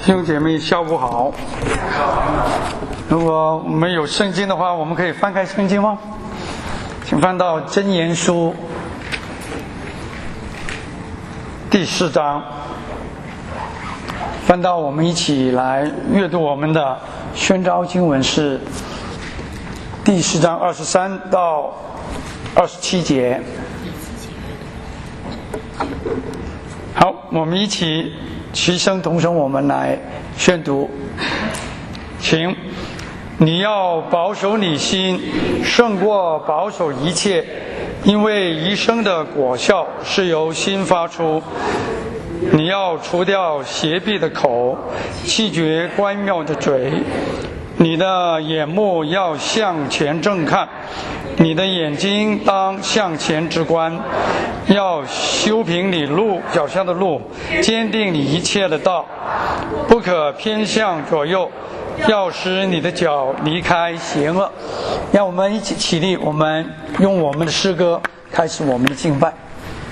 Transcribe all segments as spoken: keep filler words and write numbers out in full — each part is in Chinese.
弟兄姐妹下午好。如果我们有圣经的话，我们可以翻开圣经吗？请翻到箴言书第四章，翻到我们一起来阅读我们的宣召经文是第四章二十三到二十七节。好，我们一起齐声同声，我们来宣读。请，你要保守你心，胜过保守一切，因为一生的果效是由心发出。你要除掉邪僻的口，弃绝乖谬的嘴。你的眼目要向前正看，你的眼睛当向前直观，要修平你路脚下的路，坚定你一切的道，不可偏向左右，要使你的脚离开邪恶。让我们一起起立，我们用我们的诗歌开始我们的敬拜。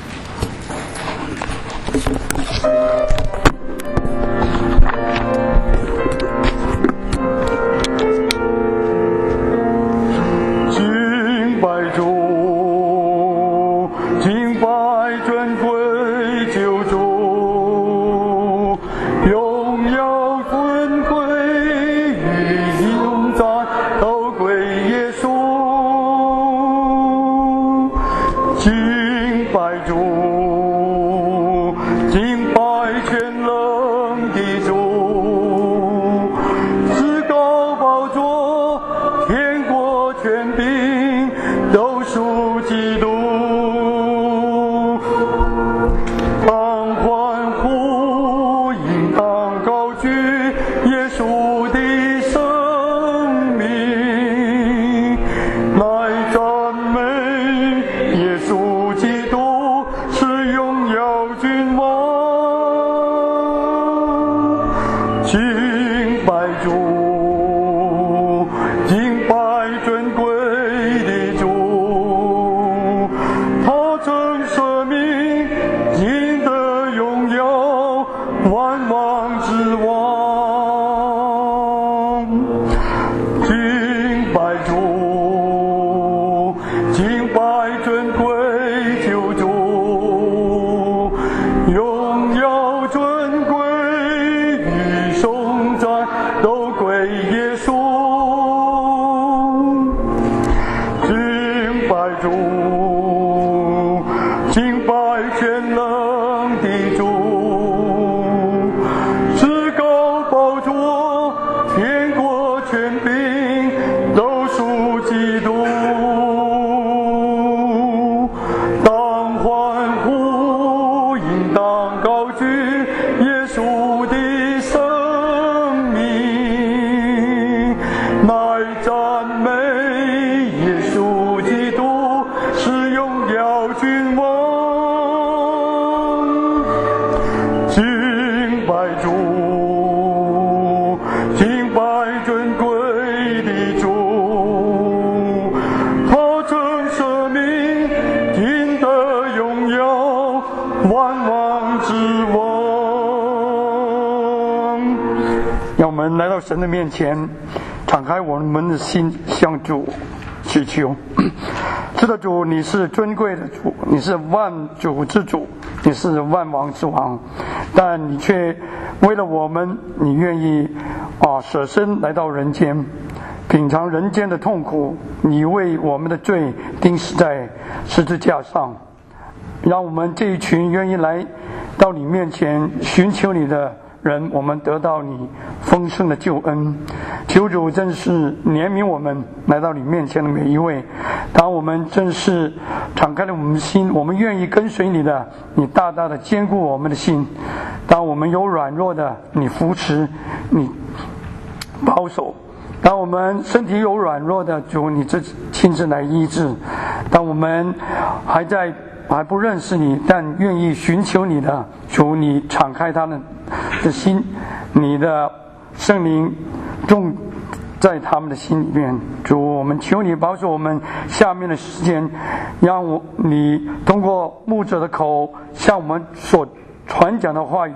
神的面前，敞开我们的心，向主祈求。是的，主，你是尊贵的主，你是万主之主，你是万王之王，但你却为了我们，你愿意啊舍身来到人间，品尝人间的痛苦，你为我们的罪钉死在十字架上，让我们这一群愿意来到你面前寻求你的人，我们得到你丰盛的救恩。求主真是怜悯我们来到你面前的每一位。当我们真是敞开了我们的心，我们愿意跟随你的，你大大的坚固我们的心。当我们有软弱的，你扶持，你保守。当我们身体有软弱的，主你这亲自来医治。当我们还在还不认识你，但愿意寻求你的，求你敞开他们的心，你的圣灵种在他们的心里面。主，我们求你保守我们下面的时间，让我你通过牧者的口向我们所传讲的话语，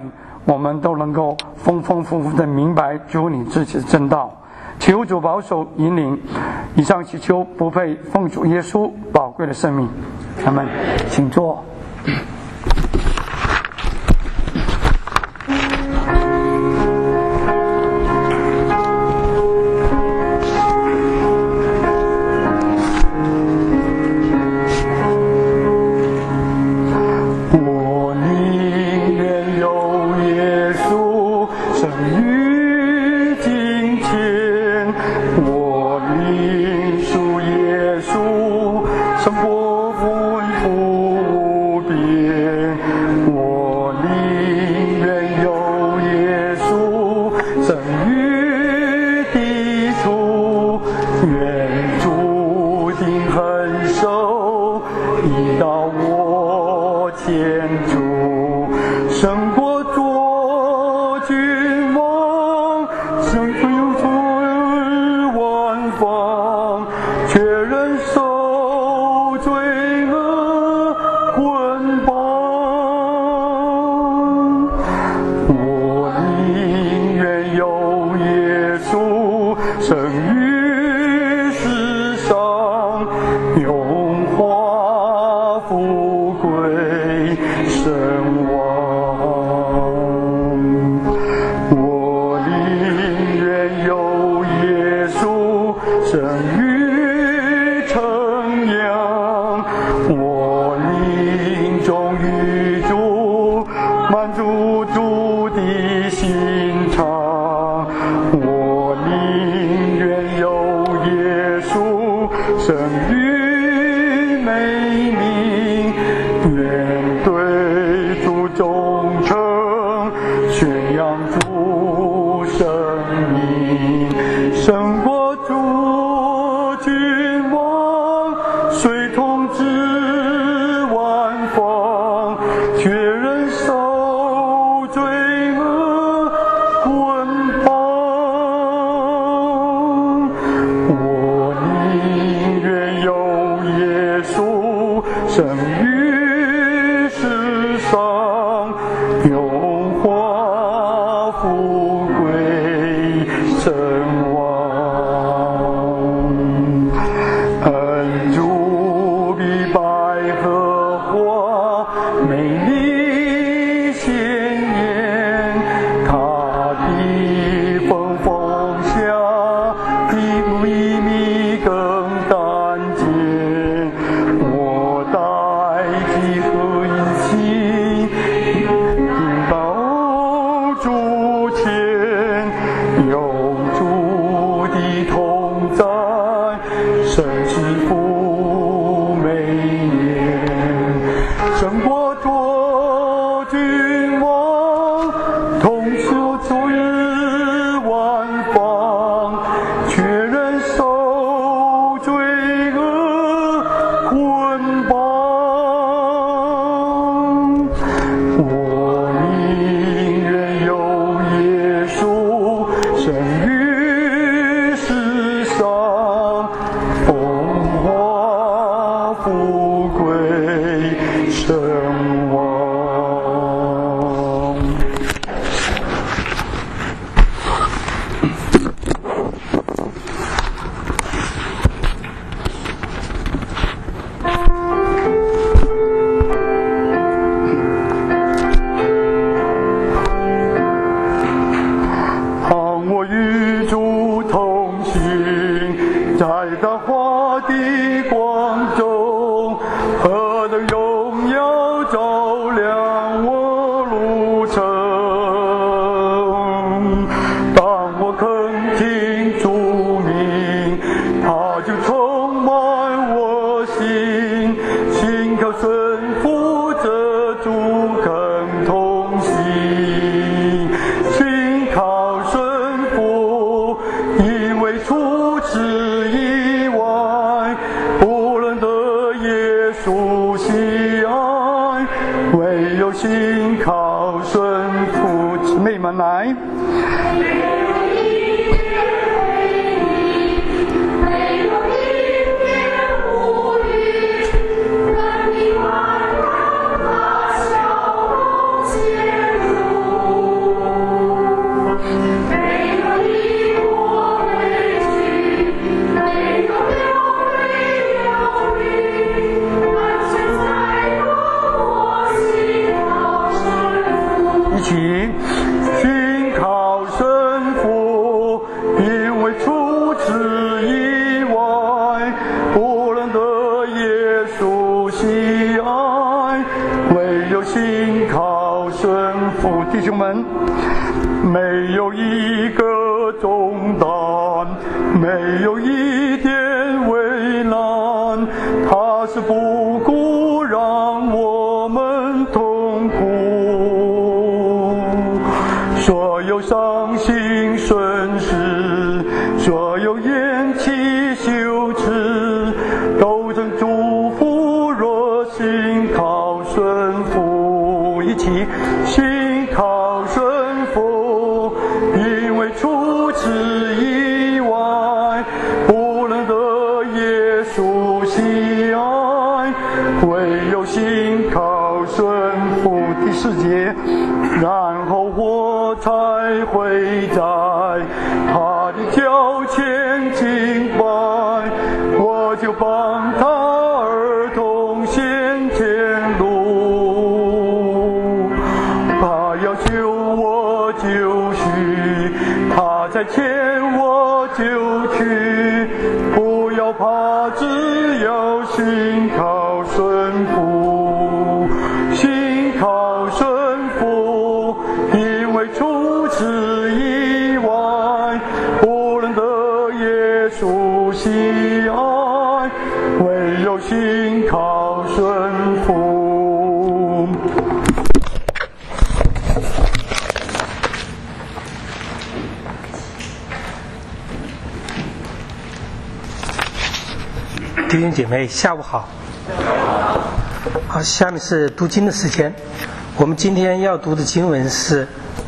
我们都能够丰丰富富的明白主你自己的真道。求主保守引领，以上祈求不配奉主耶稣宝贵的生命，阿们。请坐。 路。 没有一个重担，没有一点为难，他是不顾让我们痛苦。所有伤心损失，所有厌弃羞耻，都成祝福。若心靠顺服，一起心靠顺服，因为除此以外不能得耶稣喜爱，唯有心靠顺服。第四节，然后我才会在他的脚前敬拜，我就帮他儿童先前路。他要救我就许，他在牵我就去，不要怕，只要心靠顺服，心靠顺服，因为除此以外不能得耶稣喜爱，唯有心靠顺服。 弟兄姐妹，下午好。好，下面是读经的时间。我们今天要读的经文是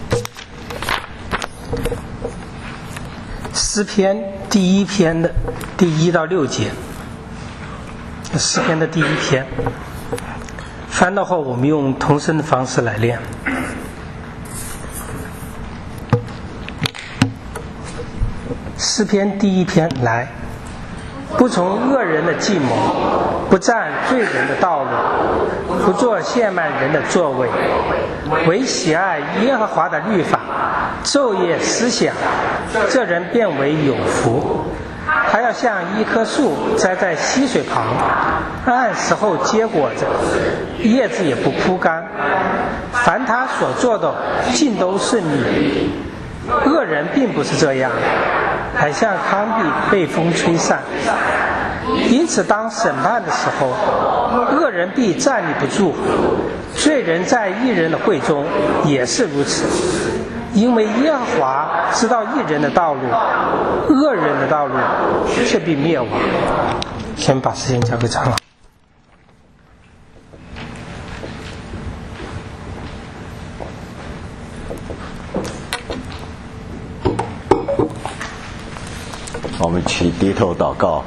诗篇第一篇的第一到六节。诗篇的第一篇，翻到后我们用同声的方式来练。诗篇第一篇，来，不从恶人的计谋，不占罪人的道路，不做亵慢人的座位，唯喜爱耶和华的律法，昼夜思想，这人便为有福。他要像一棵树栽在溪水旁，按时候结果子，叶子也不枯干。凡他所做的尽都顺利。恶人并不是这样，还像糠秕被风吹散。因此当审判的时候，恶人必站立不住，罪人在义人的会中也是如此。因为耶和华知道义人的道路，恶人的道路却必灭亡。先把时间交给长老。 我们起低头祷告。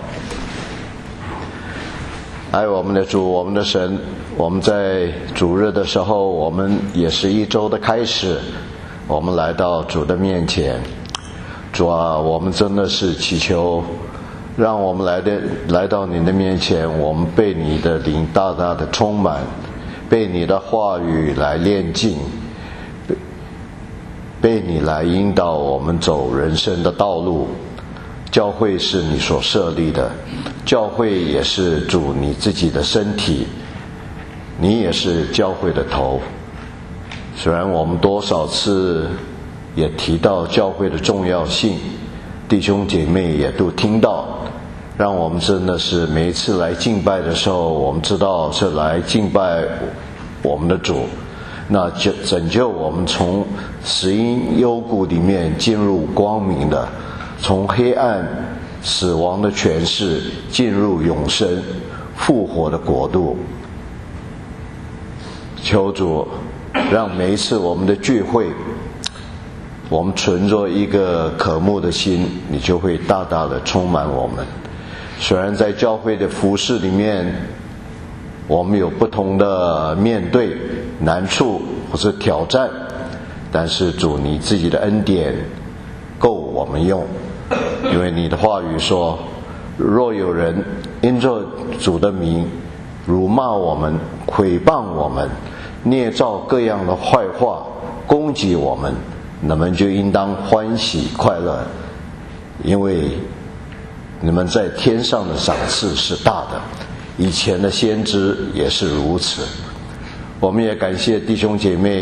爱我们的主，我们的神，我们在主日的时候，我们也是一周的开始，我们来到主的面前。主啊，我们真的是祈求，让我们来的来到你的面前，我们被你的灵大大的充满，被你的话语来炼净，被你来引导我们走人生的道路。教会是你所设立的，教会也是主你自己的身体，你也是教会的头。虽然我们多少次也提到教会的重要性，弟兄姐妹也都听到，让我们真的是每一次来敬拜的时候，我们知道是来敬拜我们的主，那就拯救我们从死荫幽谷里面进入光明的，从黑暗死亡的权势进入永生复活的国度。求主让每一次我们的聚会，我们存着一个渴慕的心，你就会大大的充满我们。虽然在教会的服事里面，我们有不同的面对难处或是挑战，但是主你自己的恩典够我们用。因为你的话语说，若有人因着主的名辱骂我们、毁谤我们、捏造各样的坏话攻击我们，你们就应当欢喜快乐，因为你们在天上的赏赐是大的，以前的先知也是如此。我们也感谢弟兄姐妹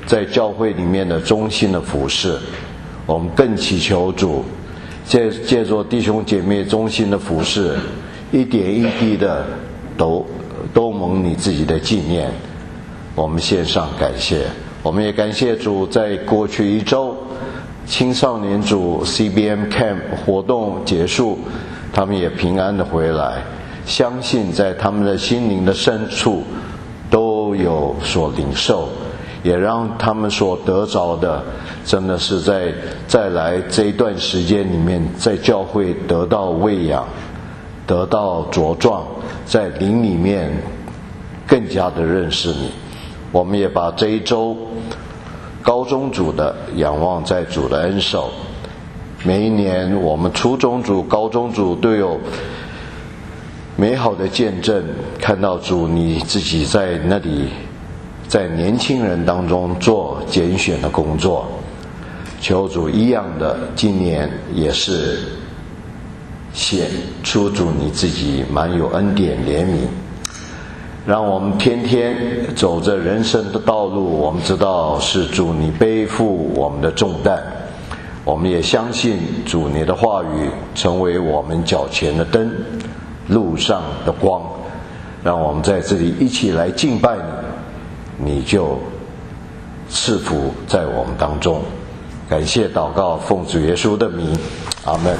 在教会里面的忠心的服侍。我们更祈求主借借着弟兄姐妹忠心的服侍，一点一滴的都都蒙你自己的纪念。我们献上感谢，我们也感谢主，在过去一周青少年组 C B M Camp 活动结束，他们也平安的回来，相信在他们的心灵的深处都有所领受，也让他们所得着的真的是在再来这一段时间里面，在教会得到喂养，得到茁壮，在灵里面更加的认识你。我们也把这一周高中组的仰望在主的恩手，每一年我们初中组高中组都有美好的见证，看到主你自己在那里在年轻人当中做拣选的工作。求主一样的，今年也是显出主你自己满有恩典怜悯，让我们天天走着人生的道路，我们知道是主你背负我们的重担，我们也相信主你的话语成为我们脚前的灯，路上的光，让我们在这里一起来敬拜你，你就赐福在我们当中。感谢祷告，奉主耶稣的名，阿们。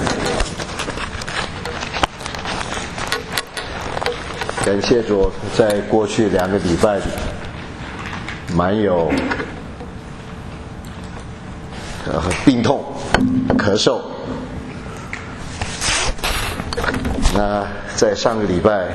感谢主，在过去两个礼拜里蛮有呃病痛咳嗽。那在上个礼拜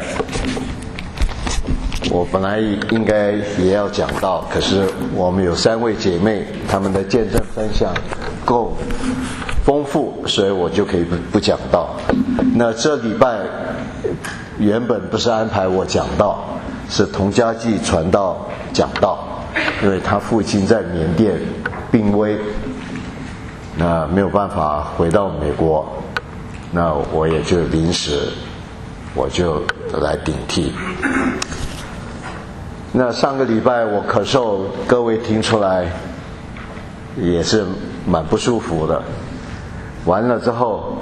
我本来应该也要讲到，可是我们有三位姐妹，她们的见证分享够丰富，所以我就可以不不讲到。那这礼拜原本不是安排我讲道，是童家记传道讲道，因为他父亲在缅甸病危，那没有办法回到美国，那我也就临时我就来顶替。那上个礼拜我咳嗽，各位听出来也是蛮不舒服的。完了之后，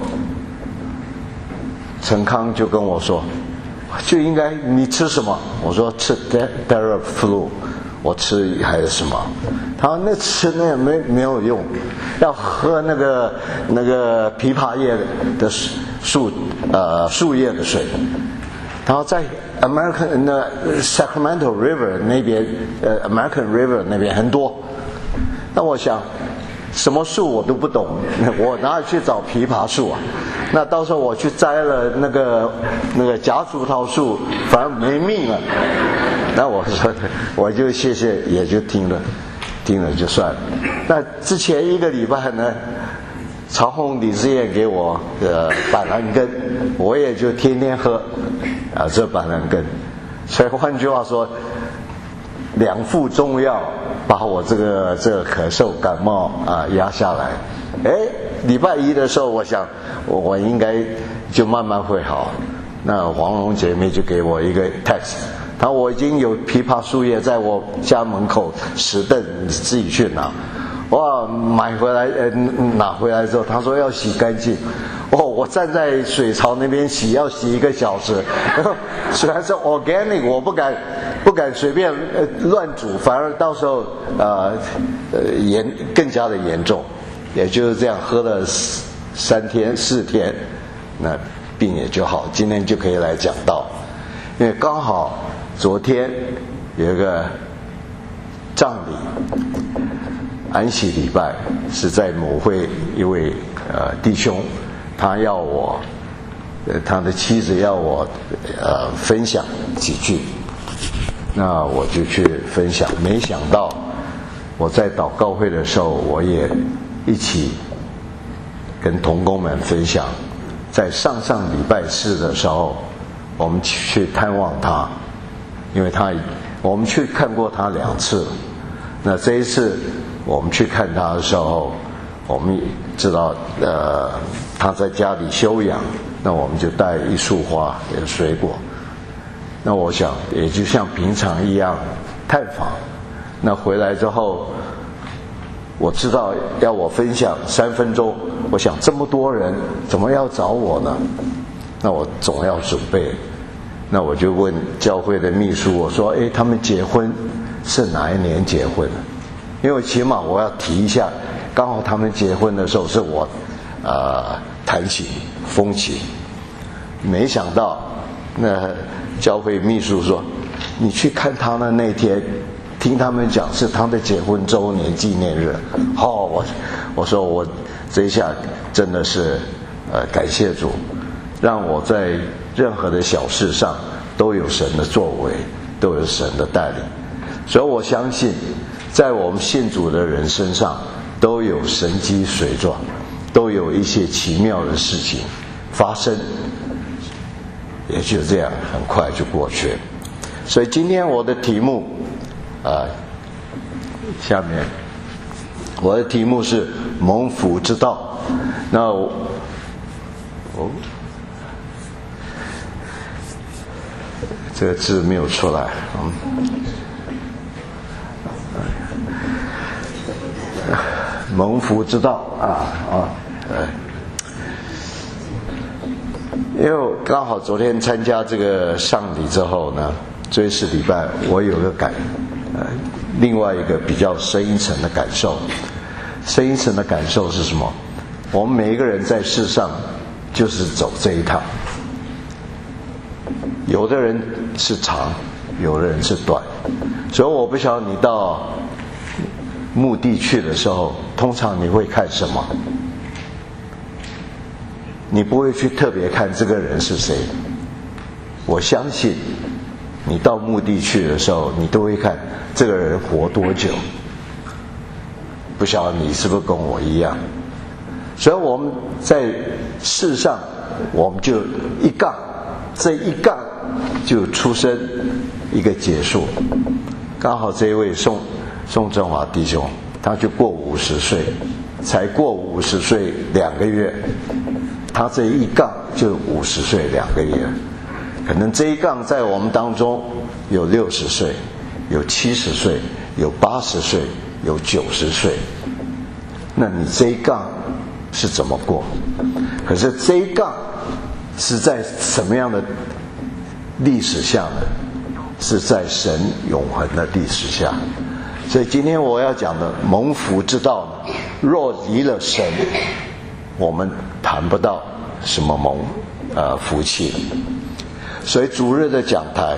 陈康就跟我说，就应该你吃什么？我说吃 Theraflu， 我吃还是什么？他说那吃那没没有用，要喝那个那个枇杷叶的树呃树叶的水。然后在 American 那 Sacramento River 那边，呃 American River 那边很多。那我想，什么树我都不懂，我哪里去找枇杷树啊？那到时候我去摘了那个那个夹竹桃树，反而没命了。那我说，我就谢谢，也就听了，听了就算了。那之前一个礼拜呢，曹洪理事院给我的板蓝根，我也就天天喝啊这板蓝根。所以换句话说，两副中药把我这个这个咳嗽感冒啊压下来。哎，礼拜一的时候，我想我我应该就慢慢会好。那黄蓉姐妹就给我一个 text， 她说我已经有枇杷树叶在我家门口石凳，你自己去拿。哇，买回来呃拿回来之后，她说要洗干净。哦，我站在水槽那边洗，要洗一个小时。虽然是 organic， 我不敢不敢随便呃乱煮，反而到时候呃呃严更加的严重。也就是这样喝了三天四天，那病也就好。今天就可以来讲道，因为刚好昨天有一个葬礼，安息礼拜是在某会一位呃弟兄，他要我，呃他的妻子要我呃分享几句，那我就去分享。没想到我在祷告会的时候，我也一起跟同工们分享，在上上礼拜四的时候，我们去探望他，因为他我们去看过他两次，那这一次我们去看他的时候，我们知道呃他在家里休养，那我们就带一束花有水果，那我想也就像平常一样探访。那回来之后我知道要我分享三分钟，我想这么多人怎么要找我呢？那我总要准备。那我就问教会的秘书，我说：“哎，他们结婚是哪一年结婚的？因为起码我要提一下，刚好他们结婚的时候是我呃弹琴风琴。”没想到那教会秘书说：“你去看他的那天，听他们讲是他的结婚周年纪念日。”哦，我我说我这一下真的是呃感谢主，让我在任何的小事上都有神的作为，都有神的带领。所以我相信，在我们信主的人身上都有神机水状，都有一些奇妙的事情发生。也就这样很快就过去了。所以今天我的题目啊、呃，下面我的题目是蒙福之道。那我哦，这个字没有出来，嗯，蒙福之道啊啊，呃。因为刚好昨天参加这个上礼之后呢，追思礼拜，我有个感，呃，另外一个比较深一层的感受。深一层的感受是什么？我们每一个人在世上就是走这一趟，有的人是长，有的人是短，所以我不晓得你到墓地去的时候，通常你会看什么？你不会去特别看这个人是谁。我相信你到墓地去的时候，你都会看这个人活多久。不晓得你是不是跟我一样？所以我们在世上，我们就一杠，这一杠就出生一个结束。刚好这一位宋宋振华弟兄，他就过五十岁，才过五十岁两个月。他这一杠就五十岁两个月，可能这一杠在我们当中有六十岁，有七十岁，有八十岁，有九十岁。那你这一杠是怎么过？可是这一杠是在什么样的历史下呢？是在神永恒的历史下。所以今天我要讲的蒙福之道呢，若离了神，我们谈不到什么蒙呃福气。所以主日的讲台，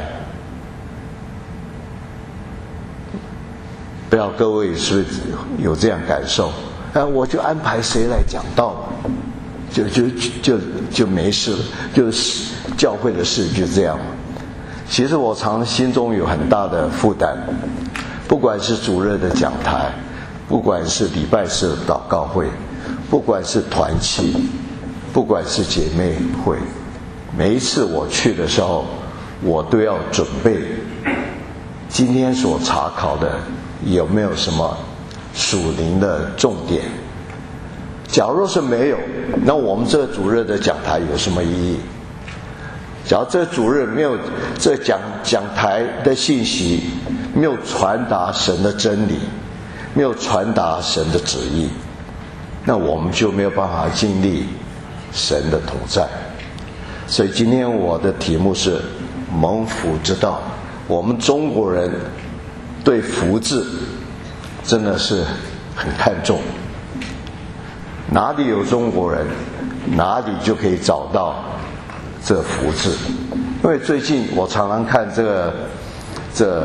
不知道各位是不是有这样感受？哎，我就安排谁来讲道，就就就就没事了，就是教会的事就这样。其实我常心中有很大的负担，不管是主日的讲台，不管是礼拜四的祷告会，不管是团契，不管是姐妹会，每一次我去的时候，我都要准备今天所查考的有没有什么属灵的重点。假如是没有，那我们这个主日的讲台有什么意义？假如这主日没有这讲讲台的信息，没有传达神的真理，没有传达神的旨意，那我们就没有办法经历神的同在。所以今天我的题目是蒙福之道。我们中国人对福字真的是很看重，哪里有中国人，哪里就可以找到这福字。因为最近我常常看这个这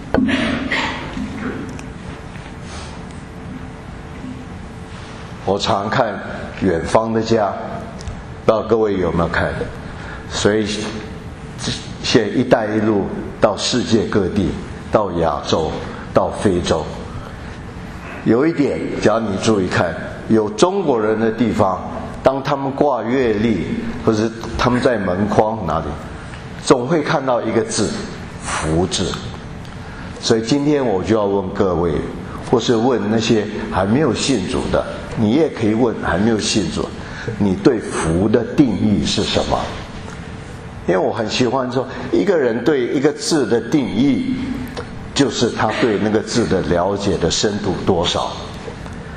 我常看远方的家，不知道各位有没有看？所以现在一带一路到世界各地，到亚洲，到非洲，有一点只要你注意看，有中国人的地方，当他们挂月历或者他们在门框哪里，总会看到一个字，福字。所以今天我就要问各位，或是问那些还没有信主的，你也可以问还没有信主，你对福的定义是什么？因为我很喜欢说，一个人对一个字的定义，就是他对那个字的了解的深度多少。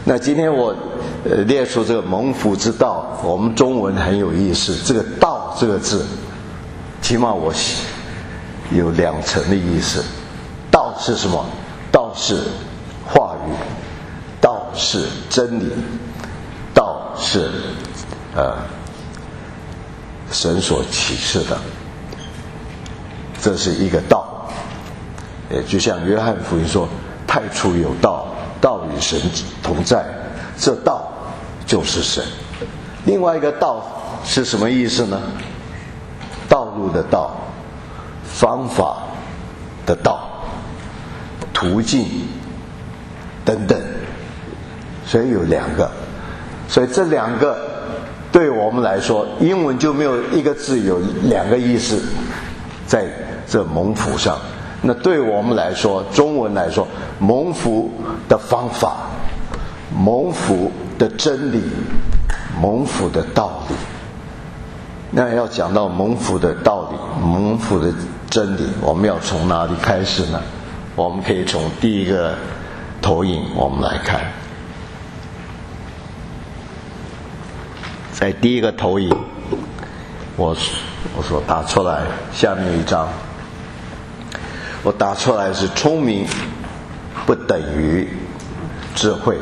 那今天我呃列出这个蒙福之道，我们中文很有意思，这个道这个字，起码我有两层的意思。道是什么？道是话语，道是真理，道是呃神所启示的，这是一个道。也就像约翰福音说，太初有道，道与神同在，这道就是神。另外一个道是什么意思呢？道路的道，方法的道，途径等等，所以有两个。所以这两个对我们来说，英文就没有一个字有两个意思在这蒙福上。那对我们来说，中文来说，蒙福的方法，蒙福的真理，蒙福的道理。那要讲到蒙福的道理，蒙福的真理，我们要从哪里开始呢？我们可以从第一个投影我们来看。在第一个投影，我我所打出来，下面有一张，我打出来是聪明不等于智慧。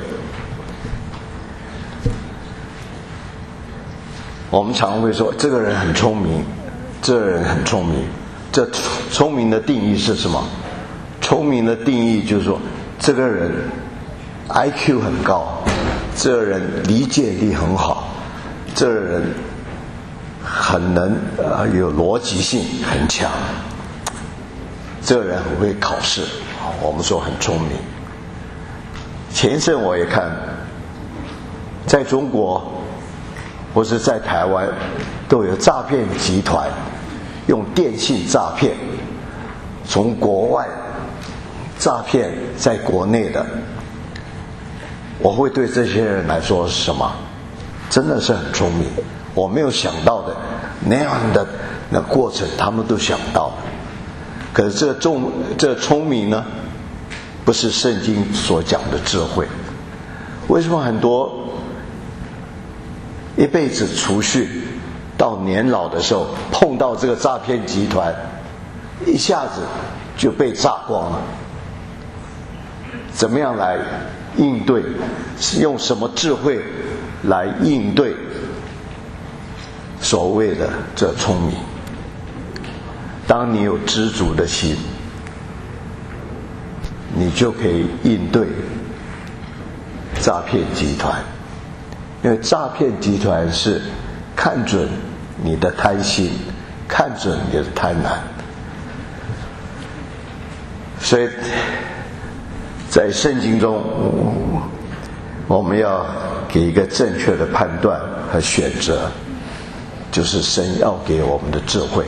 我们常会说这个人很聪明，这个人很聪明。这聪明的定义是什么？聪明的定义就是说，这个人 I Q 很高，这个人理解力很好，这个人很能呃有逻辑性很强，这个人很会考试，我们说很聪明。前一阵我也看，在中国或是在台湾都有诈骗集团用电信诈骗，从国外诈骗在国内的。我会对这些人来说是什么？真的是很聪明，我没有想到的那样的那过程他们都想到了。可是这聪这聪明呢，不是圣经所讲的智慧。为什么很多一辈子储蓄到年老的时候碰到这个诈骗集团，一下子就被榨光了？怎么样来应对？是用什么智慧来应对所谓的这聪明？当你有知足的心，你就可以应对诈骗集团。因为诈骗集团是看准你的贪心，看准你的贪婪，所以在圣经中我们要给一个正确的判断和选择，就是神要给我们的智慧。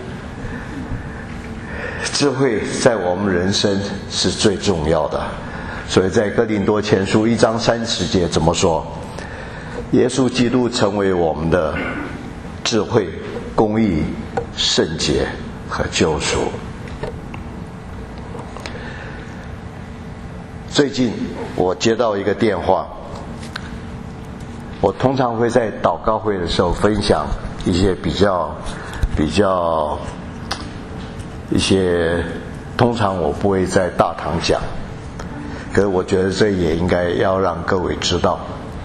智慧在我们人生是最重要的，所以在哥林多前书一章三十节怎么说？耶稣基督成为我们的智慧、公义、圣洁和救赎。最近我接到一个电话，我通常会在祷告会的时候分享一些比较比较一些通常我不会在大堂讲，可是我觉得这也应该要让各位知道。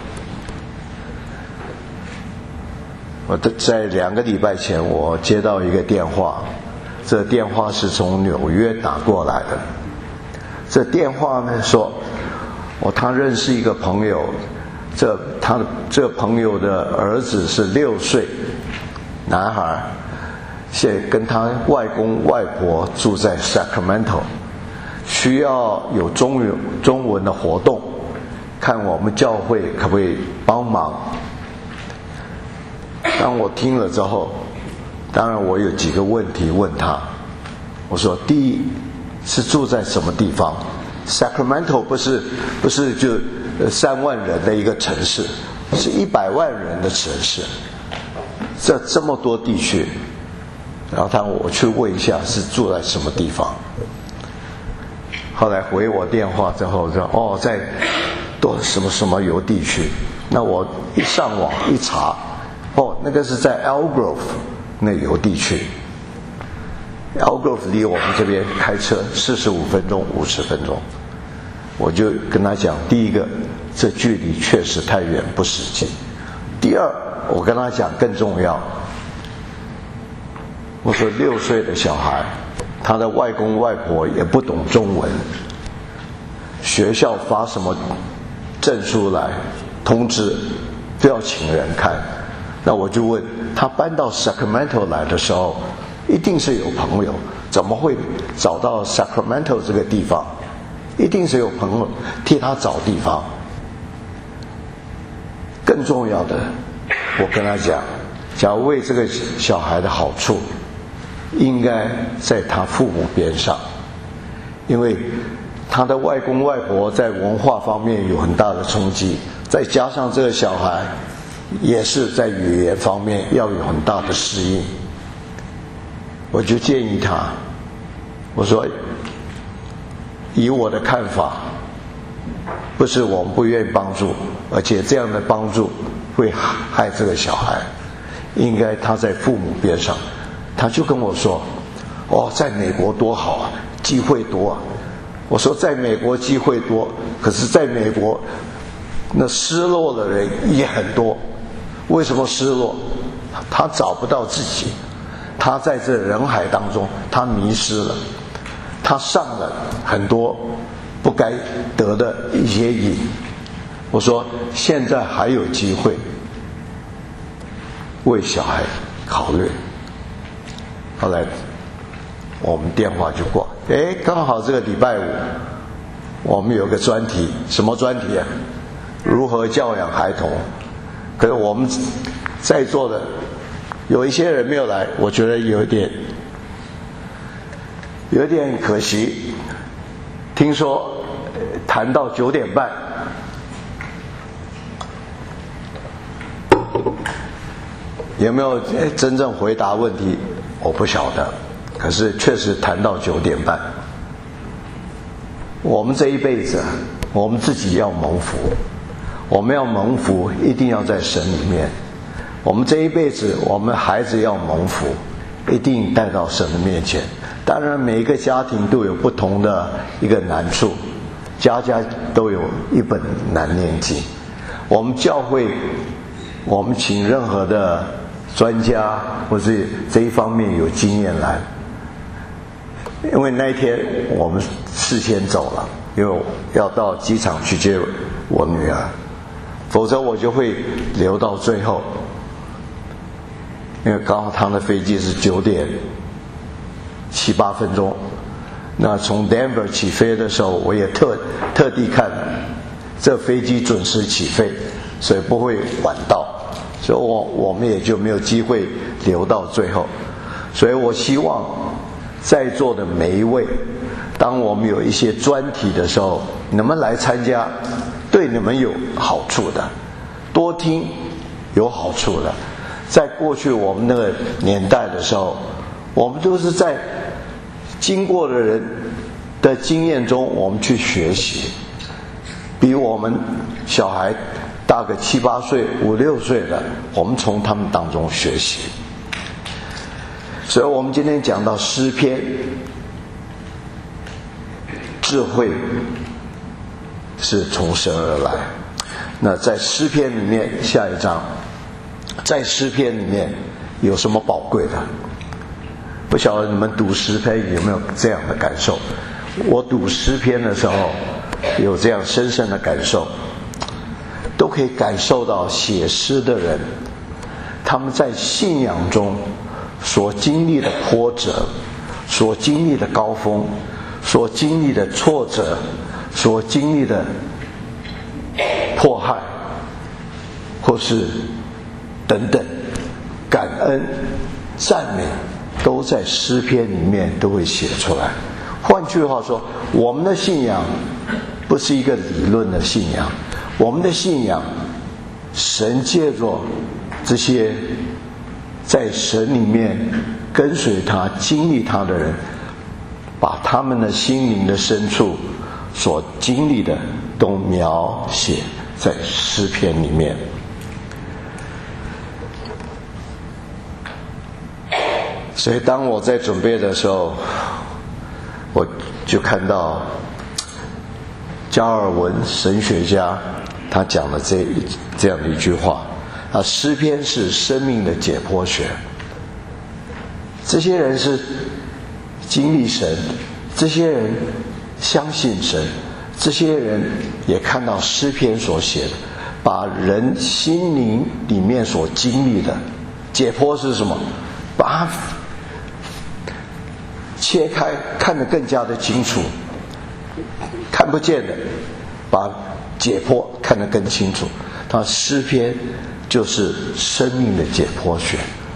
我在两个礼拜前我接到一个电话，这电话是从纽约打过来的。这电话呢说，我他认识一个朋友，这他这朋友的儿子是六岁男孩，现在跟他外公外婆住在 Sacramento， 需要有中文中文的活动，看我们教会可不可以帮忙。当我听了之后，当然我有几个问题问他。我说，第一是住在什么地方？ Sacramento 不是不是就三万人的一个城市，是一百万人的城市，这这么多地区。然后他我去问一下是住在什么地方。后来回我电话之后说，哦，在到什么什么邮地去。那我一上网一查，哦，那个是在 Algrove 那邮地去。Algrove 离我们这边开车四十五分钟、五十分钟。我就跟他讲，第一个，这距离确实太远，不实际。第二，我跟他讲更重要。我说六岁的小孩，他的外公外婆也不懂中文，学校发什么证书来通知，都要请人看。那我就问他，搬到 Sacramento 来的时候，一定是有朋友，怎么会找到 Sacramento 这个地方？一定是有朋友替他找地方。更重要的，我跟他讲，假如为这个小孩的好处，应该在他父母边上，因为他的外公外婆在文化方面有很大的冲击，再加上这个小孩也是在语言方面要有很大的适应。我就建议他，我说以我的看法，不是我们不愿意帮助，而且这样的帮助会害这个小孩，应该他在父母边上。他就跟我说，哦，在美国多好啊，机会多啊。我说在美国机会多，可是在美国那失落的人也很多。为什么失落？他找不到自己，他在这人海当中他迷失了，他上了很多不该得的一些瘾。我说现在还有机会为小孩考虑。后来我们电话就挂，哎，刚好这个礼拜五我们有个专题，什么专题啊？如何教养孩童。可是我们在座的有一些人没有来，我觉得有一点有一点可惜。听说谈到九点半，有没有真正回答问题我不晓得，可是确实谈到九点半。我们这一辈子我们自己要蒙福，我们要蒙福一定要在神里面。我们这一辈子我们孩子要蒙福，一定带到神的面前。当然每一个家庭都有不同的一个难处，家家都有一本难念经。我们教会我们请任何的专家或是这一方面有经验来，因为那一天我们事先走了，因为要到机场去接我女儿，否则我就会留到最后，因为刚好他的飞机是九点七八分钟。那从 Denver 起飞的时候，我也特特地看这飞机准时起飞，所以不会晚到，所以我我们也就没有机会留到最后。所以我希望在座的每一位，当我们有一些专题的时候，你们来参加，对你们有好处的，多听有好处的。在过去我们那个年代的时候，我们都是在经过的人的经验中我们去学习，比我们小孩大个七八岁五六岁的，我们从他们当中学习。所以我们今天讲到诗篇，智慧是从神而来。那在诗篇里面，下一章，在诗篇里面有什么宝贵的？不晓得你们读诗篇有没有这样的感受？我读诗篇的时候有这样深深的感受，都可以感受到写诗的人他们在信仰中所经历的波折，所经历的高峰，所经历的挫折，所经历的迫害，或是等等，感恩赞美都在诗篇里面都会写出来。换句话说，我们的信仰不是一个理论的信仰，我们的信仰神借着这些在神里面跟随他经历他的人，把他们的心灵的深处所经历的都描写在诗篇里面。所以当我在准备的时候，我就看到加尔文神学家他讲了这这样的一句话啊，诗篇是生命的解剖学。这些人是经历神，这些人相信神，这些人也看到诗篇所写的，把人心灵里面所经历的解剖是什么，把它切开，看得更加的清楚，看不见的把解剖看得更清楚。他诗篇就是生命的解剖学。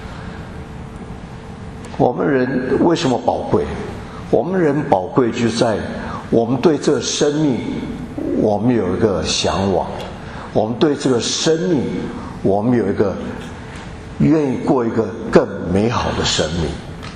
我们人为什么宝贵？我们人宝贵就在我们对这个生命我们有一个向往，我们对这个生命我们有一个愿意过一个更美好的生命。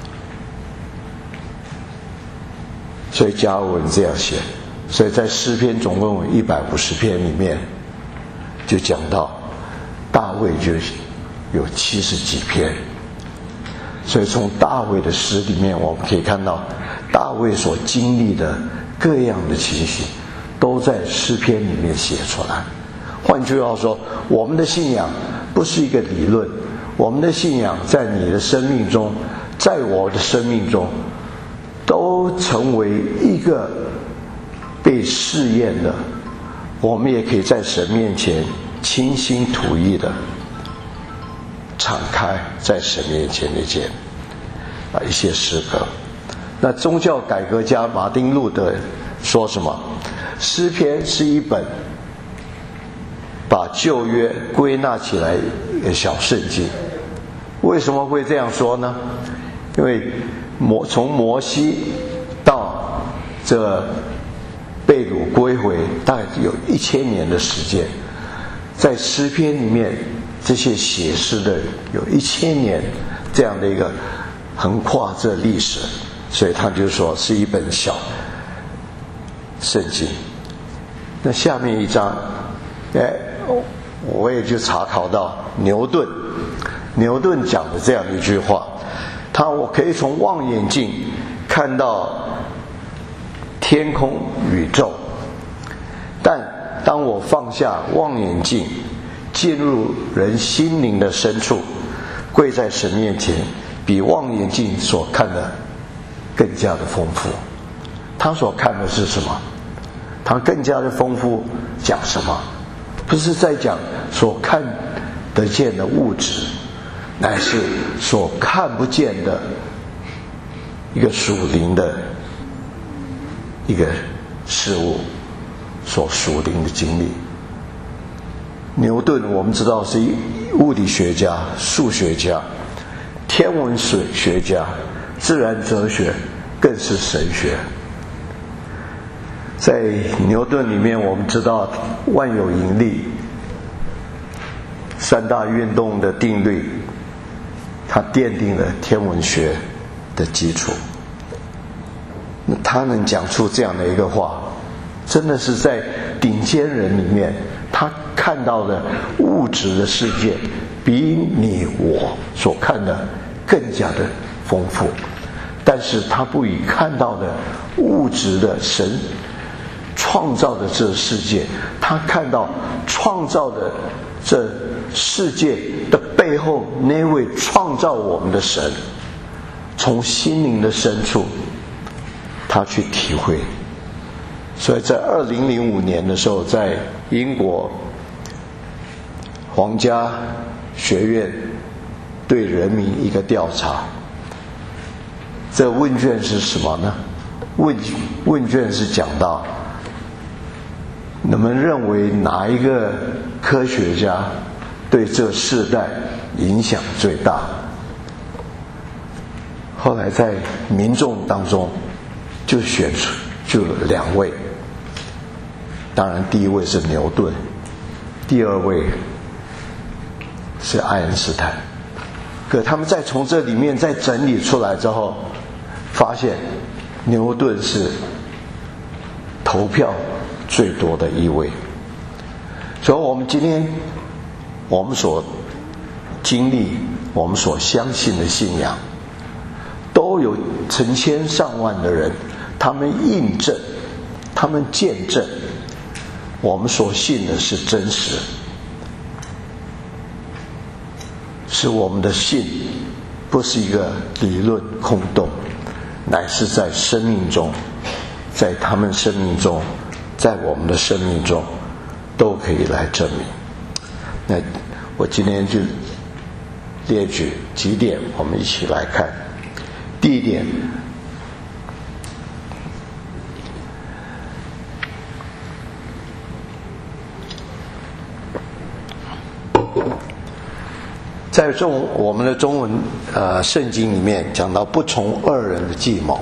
所以加尔文这样写，所以在诗篇总共有一百五十篇里面就讲到大卫就有七十几篇。所以从大卫的诗里面我们可以看到大卫所经历的各样的情形都在诗篇里面写出来。换句话说，我们的信仰不是一个理论，我们的信仰在你的生命中，在我的生命中都成为一个被试验的，我们也可以在神面前倾心吐意的敞开在神面前那件啊一些诗歌。那宗教改革家马丁路德说什么？诗篇是一本把旧约归纳起来的小圣经。为什么会这样说呢？因为摩从摩西到这被掳归回大概有一千年的时间，在诗篇里面这些写诗的人有一千年这样的一个横跨这历史，所以他就说是一本小圣经。那下面一章，哎，我也就查考到牛顿，牛顿讲的这样一句话，他我可以从望远镜看到天空宇宙，但当我放下望远镜，进入人心灵的深处，跪在神面前，比望远镜所看的更加的丰富。他所看的是什么？他更加的丰富，讲什么？不是在讲所看得见的物质，乃是所看不见的一个属灵的一个事物，所属灵的经历。牛顿我们知道是物理学家、数学家、天文学家、自然哲学，更是神学。在牛顿里面我们知道万有引力、三大运动的定律，他奠定了天文学的基础。他能讲出这样的一个话，真的是在顶尖人里面，他看到的物质的世界比你我所看的更加的丰富，但是他不以看到的物质的神创造的这世界，他看到创造的这世界的背后那位创造我们的神，从心灵的深处他去体会。所以在二零零五年的时候，在英国皇家学院对人民一个调查，这问卷是什么呢？问问卷是讲到你们认为哪一个科学家对这世代影响最大？后来在民众当中就选出就有两位，当然第一位是牛顿，第二位是爱因斯坦。可他们再从这里面再整理出来之后，发现牛顿是投票最多的一位。所以我们今天我们所经历，我们所相信的信仰，都有成千上万的人，他们印证，他们见证我们所信的是真实，是我们的信不是一个理论空洞，乃是在生命中，在他们生命中，在我们的生命中都可以来证明。那我今天就列举几点，我们一起来看。第一点，在中我们的中文呃圣经里面讲到不从二人的计谋，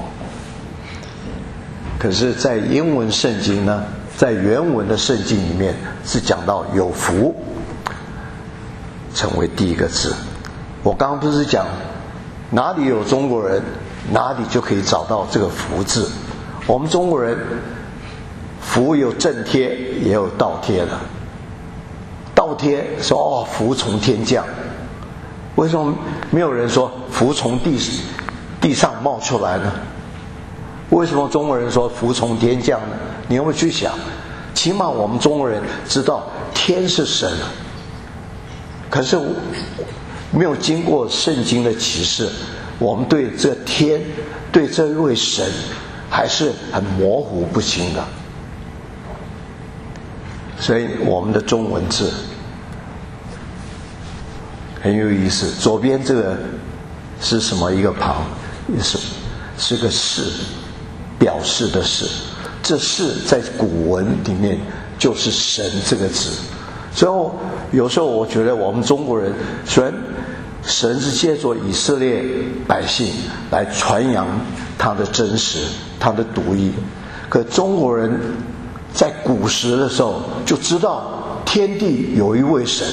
可是在英文圣经呢，在原文的圣经里面是讲到有福成为第一个字。我刚刚不是讲哪里有中国人，哪里就可以找到这个福字。我们中国人福有正贴也有倒贴的，倒贴说哦福从天降，为什么没有人说福从地地上冒出来呢？为什么中国人说福从天降呢？你有没有去想？起码我们中国人知道天是神，可是没有经过圣经的启示，我们对这天，对这位神还是很模糊不清的。所以我们的中文字很有意思，左边这个是什么？一个旁，也是是个示，表示的示。这示在古文里面就是神这个字。所以有时候我觉得我们中国人，虽然神是借着以色列百姓来传扬他的真实，他的独一，可中国人在古时的时候就知道天地有一位神，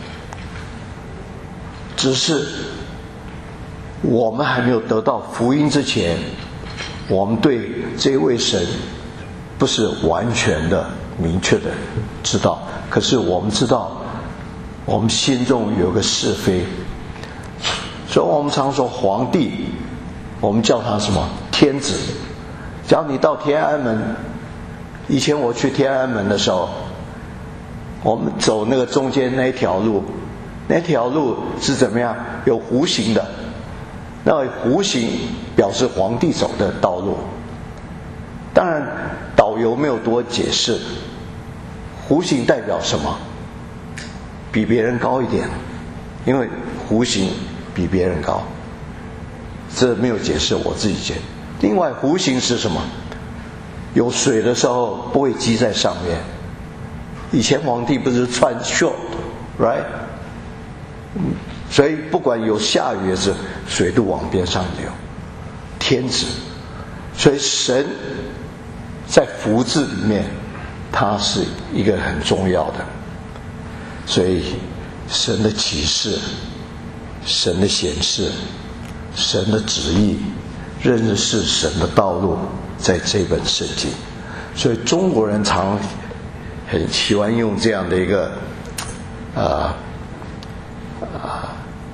只是我们还没有得到福音之前，我们对这位神不是完全的明确的知道。可是我们知道我们心中有个是非，所以我们常说皇帝，我们叫他什么？天子。只要你到天安门，以前我去天安门的时候，我们走那个中间那一条路，那条路是怎么样？有弧形的，那弧形表示皇帝走的道路。当然导游没有多解释弧形代表什么，比别人高一点，因为弧形比别人高，这没有解释，我自己解。另外弧形是什么？有水的时候不会积在上面。以前皇帝不是穿 short right， 所以不管有下雨是水都往边上流。天子，所以神在福字里面它是一个很重要的。所以神的启示，神的显示，神的旨意，认识神的道路，在这本圣经。所以中国人常很喜欢用这样的一个啊啊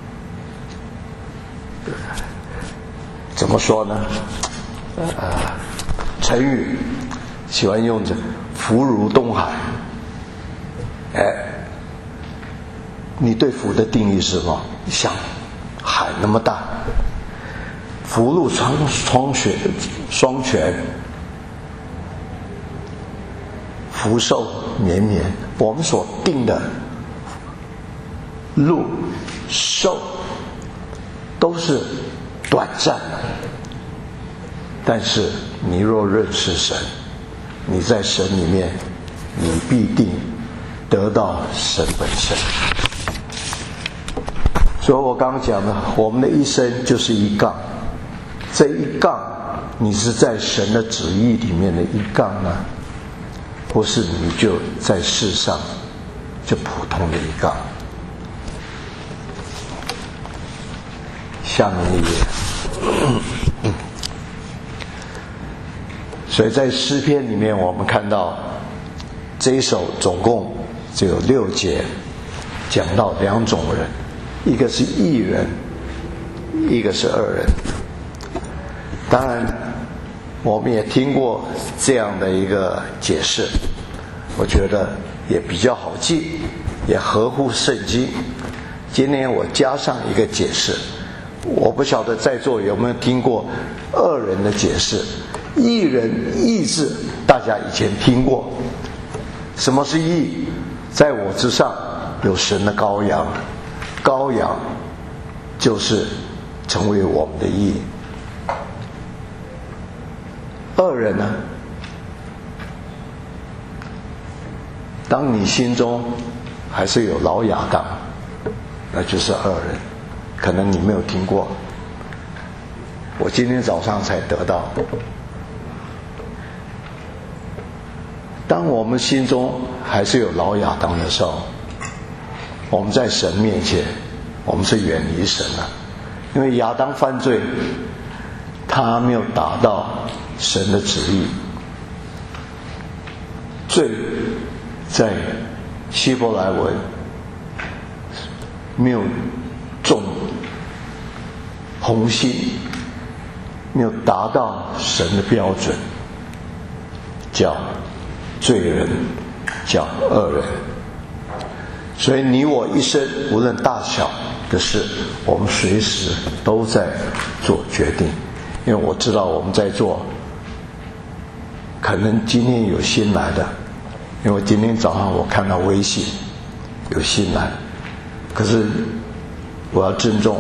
怎么说呢？啊成语喜欢用着福如东海。哎，你对福的定义是什么？像海那么大，福禄双双全，双全，福寿绵绵。我们所定的禄寿都是短暂的，但是你若认识神，你在神里面，你必定得到神本身。所以我刚刚讲的，我们的一生就是一杠，这一杠你是在神的旨意里面的一杠呢，或是你就在世上就普通的一杠。下面一页，所以在诗篇里面我们看到这一首总共只有六节，讲到两种人，一个是义人，一个是恶人。当然我们也听过这样的一个解释，我觉得也比较好记，也合乎圣经。今天我加上一个解释，我不晓得在座有没有听过恶人的解释。义人，义字大家以前听过。什么是义？在我之上有神的羔羊，羔羊就是成为我们的义。恶人呢？当你心中还是有老亚当，那就是恶人。可能你没有听过，我今天早上才得到。当我们心中还是有老亚当的时候，我们在神面前，我们是远离神的。因为亚当犯罪，他没有达到神的旨意。罪在希伯来文没有中红心，没有达到神的标准，叫罪人，叫恶人。所以你我一生无论大小的事，我们随时都在做决定。因为我知道我们在做，可能今天有新来的，因为今天早上我看到微信有新来，可是我要郑重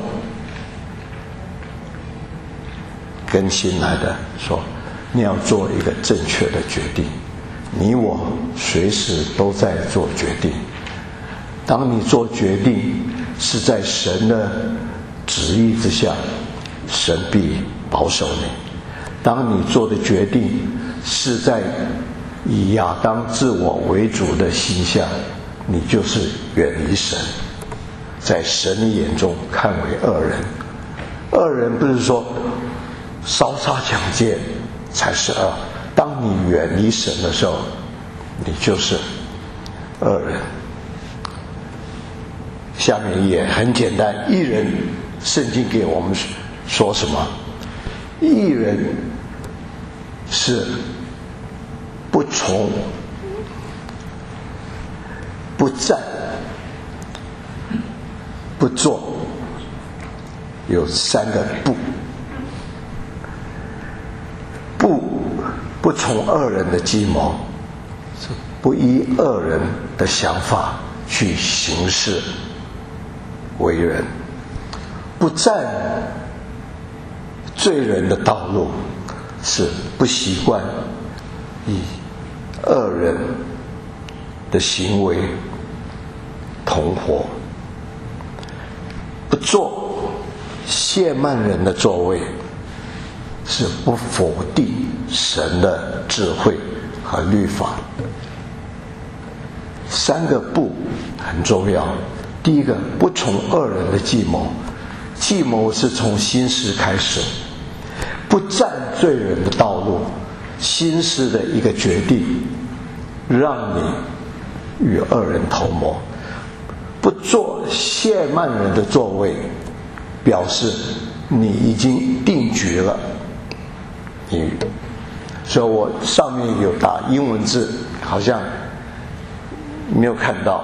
跟新来的说，你要做一个正确的决定。你我随时都在做决定。当你做决定是在神的旨意之下，神必保守你。当你做的决定是在以亚当自我为主的心下，你就是远离神，在神的眼中看为恶人。恶人不是说烧杀抢劫才是恶，当你远离神的时候，你就是恶人。下面也很简单，义人，圣经给我们说什么？义人是不从、不战、不做，有三个不。不不从恶人的计谋，不依恶人的想法去行事为人，不占罪人的道路，是不习惯以恶人的行为同伙，不做亵慢人的作为，是不否定神的智慧和律法。三个不很重要。第一个，不从恶人的计谋，计谋是从心思开始，不占罪人的道路，心思的一个决定，让你与恶人同谋。不做亵慢人的作为，表示你已经定局了。你，所以我上面有打英文字，好像没有看到。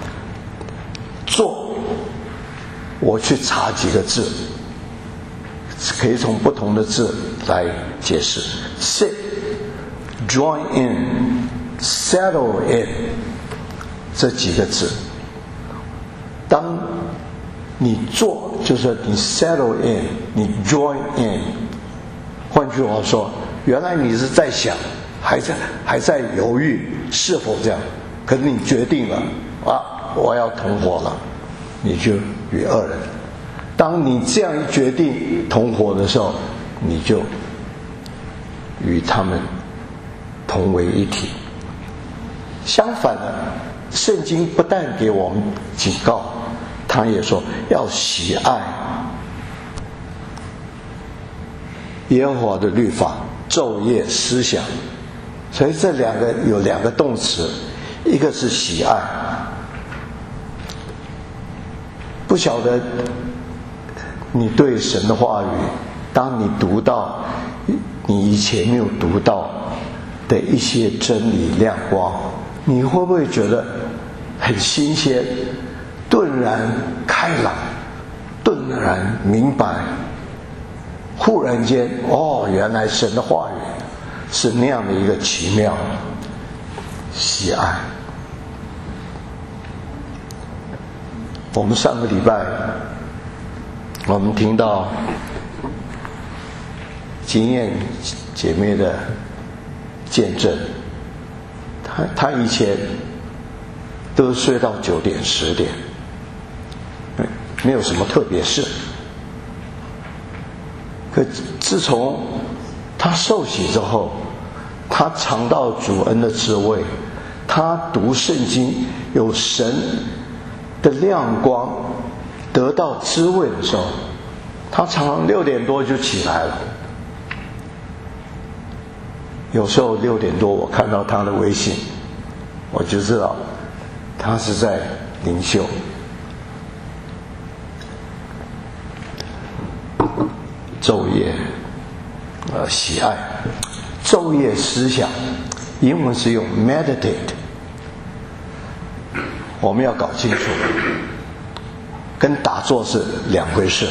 做，我去查几个字，可以从不同的字来解释。sit, join in, settle in 这几个字，当你做，就是你 settle in， 你 join in。换句话说，原来你是在想，还在还在犹豫是否这样，可是你决定了啊，我要同伙了，你就与恶人。当你这样一决定同伙的时候，你就与他们同为一体。相反的，圣经不但给我们警告，他也说要喜爱耶和华的律法，昼夜思想。所以这两个有两个动词， 一个是喜爱。不晓得你对神的话语，当你读到你以前没有读到的一些真理亮光，你会不会觉得很新鲜，顿然开朗，顿然明白，忽然间，哦，原来神的话语是那样的一个奇妙喜爱。我们上个礼拜我们听到经验姐妹的见证，她她以前都睡到九点十点，没有什么特别事。可自从她受洗之后，她尝到主恩的滋味，她读圣经有神的亮光，得到滋味的时候，她常常六点多就起来了。有时候六点多我看到她的微信，我就知道她是在灵修。昼夜呃喜爱，昼夜思想，英文是用 meditate。我们要搞清楚，跟打坐是两回事。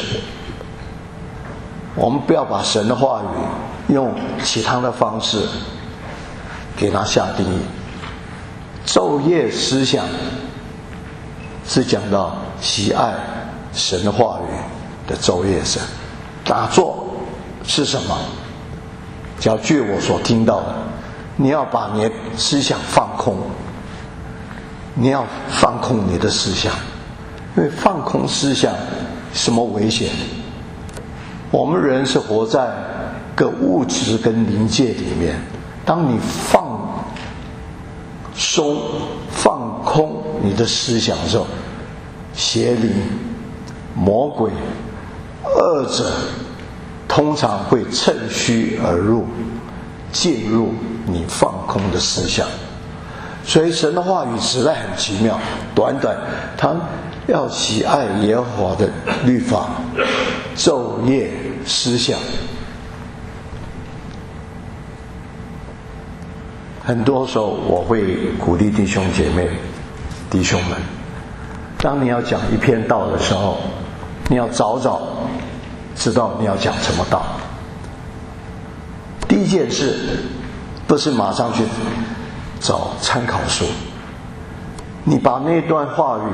我们不要把神的话语用其他的方式给它下定义。昼夜思想是讲到喜爱神的话语的昼夜神。打坐是什么？只要据我所听到的，你要把你的思想放空，你要放空你的思想，因为放空思想什么危险？我们人是活在个物质跟灵界里面，当你放松放空你的思想的时候，邪灵魔鬼恶者通常会趁虚而入，进入你放空的思想。所以神的话语实在很奇妙，短短他要喜爱耶和华的律法，昼夜思想。很多时候我会鼓励弟兄姐妹弟兄们，当你要讲一篇道的时候，你要早早知道你要讲什么道。第一件事不是马上去找参考书，你把那段话语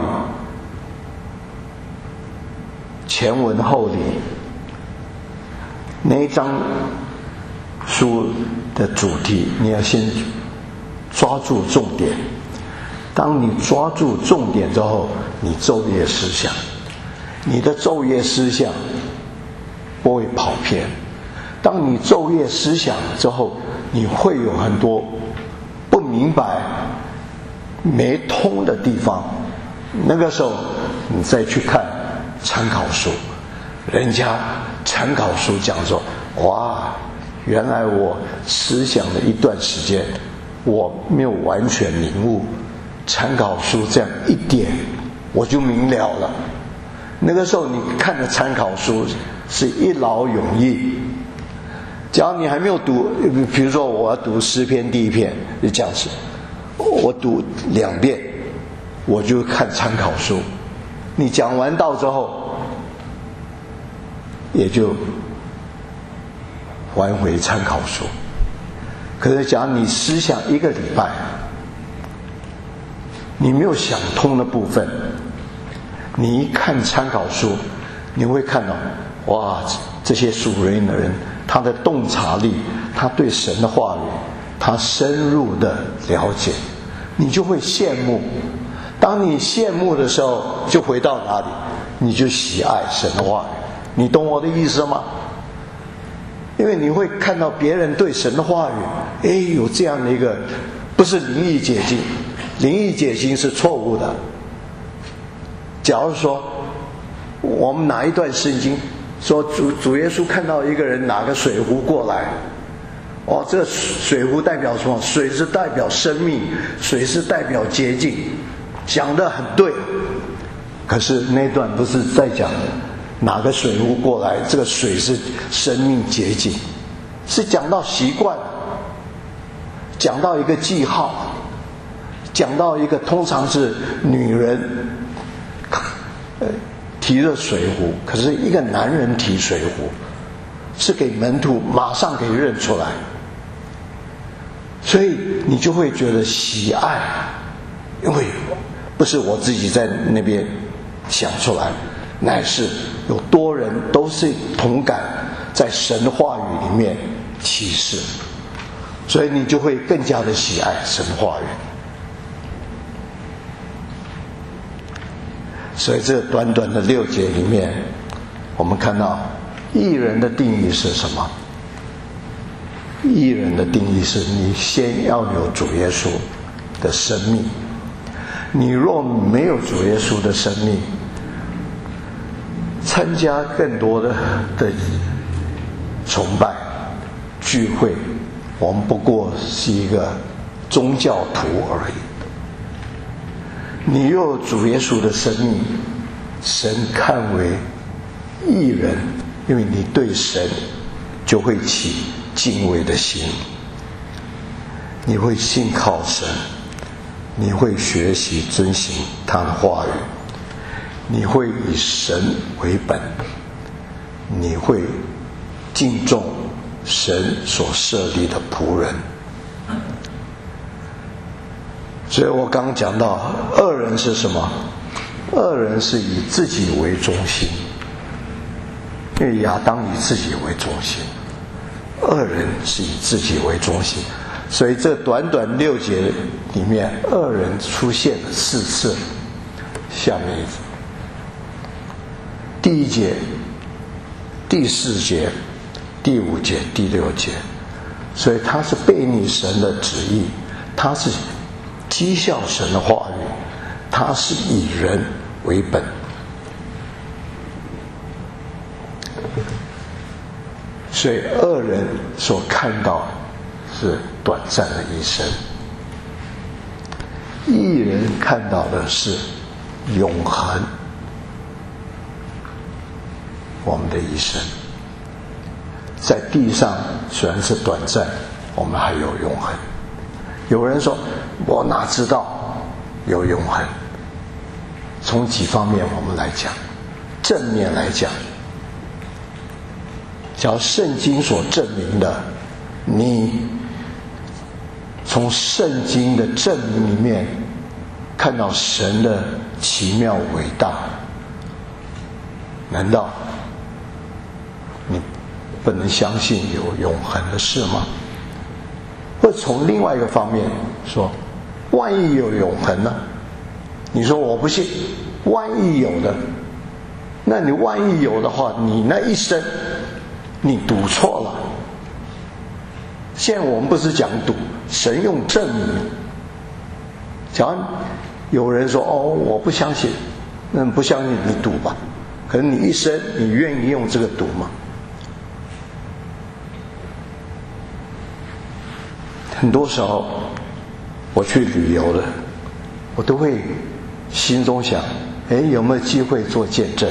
前文后理，那一章书的主题你要先抓住重点。当你抓住重点之后，你昼夜思想，你的昼夜思想不会跑偏。当你昼夜思想之后，你会有很多不明白没通的地方，那个时候你再去看参考书，人家参考书讲说，哇，原来我思想了一段时间我没有完全领悟，参考书这样一点我就明了了。那个时候你看的参考书是一劳永逸。只要你还没有读，比如说我要读诗篇第一篇，就这样子，我读两遍我就看参考书，你讲完道之后也就还回参考书。可是假如你思想一个礼拜，你没有想通的部分，你一看参考书，你会看到，哇，这些属灵的人，他的洞察力，他对神的话语，他深入的了解，你就会羡慕。当你羡慕的时候，就回到哪里？你就喜爱神的话语。你懂我的意思吗？因为你会看到别人对神的话语，哎，有这样的一个，不是灵意解经，灵意解经是错误的。假如说我们拿一段圣经说主主耶稣看到一个人拿个水壶过来， 哦，这个水壶代表什么？水是代表生命，水是代表洁净，讲得很对。可是那段不是在讲哪个水壶过来，这个水是生命洁净，是讲到习惯，讲到一个记号，讲到一个通常是女人呃提着水壶，可是一个男人提水壶，是给门徒马上给认出来，所以你就会觉得喜爱，因为不是我自己在那边想出来，乃是有多人都是同感，在神话语里面启示，所以你就会更加的喜爱神话语。所以这短短的六节里面，我们看到义人的定义是什么？义人的定义是你先要有主耶稣的生命，你若没有主耶稣的生命，参加更多的的崇拜聚会，我们不过是一个宗教徒而已。你又有主耶稣的生命，神看为义人，因为你对神就会起敬畏的心，你会信靠神，你会学习遵行他的话语，你会以神为本，你会敬重神所设立的仆人。所以我刚刚讲到恶人是什么？恶人是以自己为中心，因为亚当以自己为中心，恶人是以自己为中心，所以这短短六节里面，恶人出现了四次。下面一次，第一节、第四节、第五节、第六节，所以他是背逆神的旨意，他是讥笑神的话语，他是以人为本。所以恶人所看到是短暂的一生，义人看到的是永恒，我们的一生在地上虽然是短暂，我们还有永恒。有人说我哪知道有永恒？从几方面我们来讲，正面来讲，只要圣经所证明的，你从圣经的证明里面看到神的奇妙伟大，难道你不能相信有永恒的事吗？或者从另外一个方面说，万一有永恒呢？你说我不信，万一有的，那你万一有的话，你那一生你赌错了。现在我们不是讲赌，神用证明。假如有人说哦我不相信，那不相信你赌吧，可是你一生你愿意用这个赌吗？很多时候我去旅游了，我都会心中想，哎，有没有机会做见证？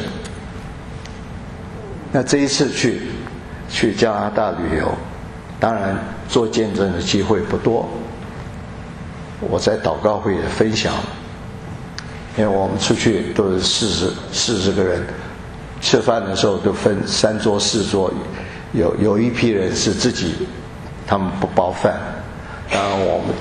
那这一次去去加拿大旅游，当然做见证的机会不多。我在祷告会也分享，因为我们出去都是四十四十个人，吃饭的时候都分三桌四桌，有有一批人是自己他们不包饭，当然我们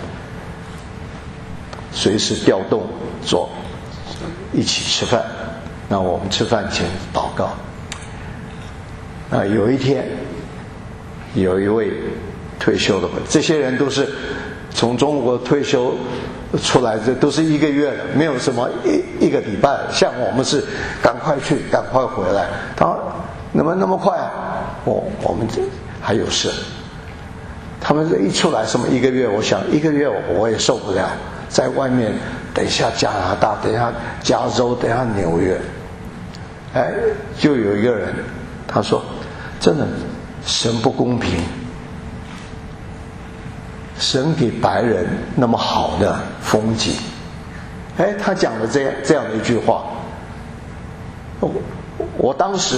随时调动做一起吃饭。那我们吃饭前祷告。那有一天有一位退休的，这些人都是从中国退休出来，这都是一个月了，没有什么一一个礼拜，像我们是赶快去赶快回来。他说怎么那么快啊？我我们这还有事。他们这一出来什么一个月，我想一个月我也受不了，在外面等一下加拿大，等一下加州，等一下纽约。哎，就有一个人，他说真的神不公平，你们这一出来什么一个月，我想一个月我也受不了，在外面等一下加拿大，等一下加州，等一下纽约。哎，就有一个人，他说真的神不公平，你们这一出来什么一个月，我想一个月我也受不了，在外面等一下加拿大，等一下纽约。哎，就有一个人，他说神给白人那么好的风景。哎，他讲了这样这样的一句话，我我当时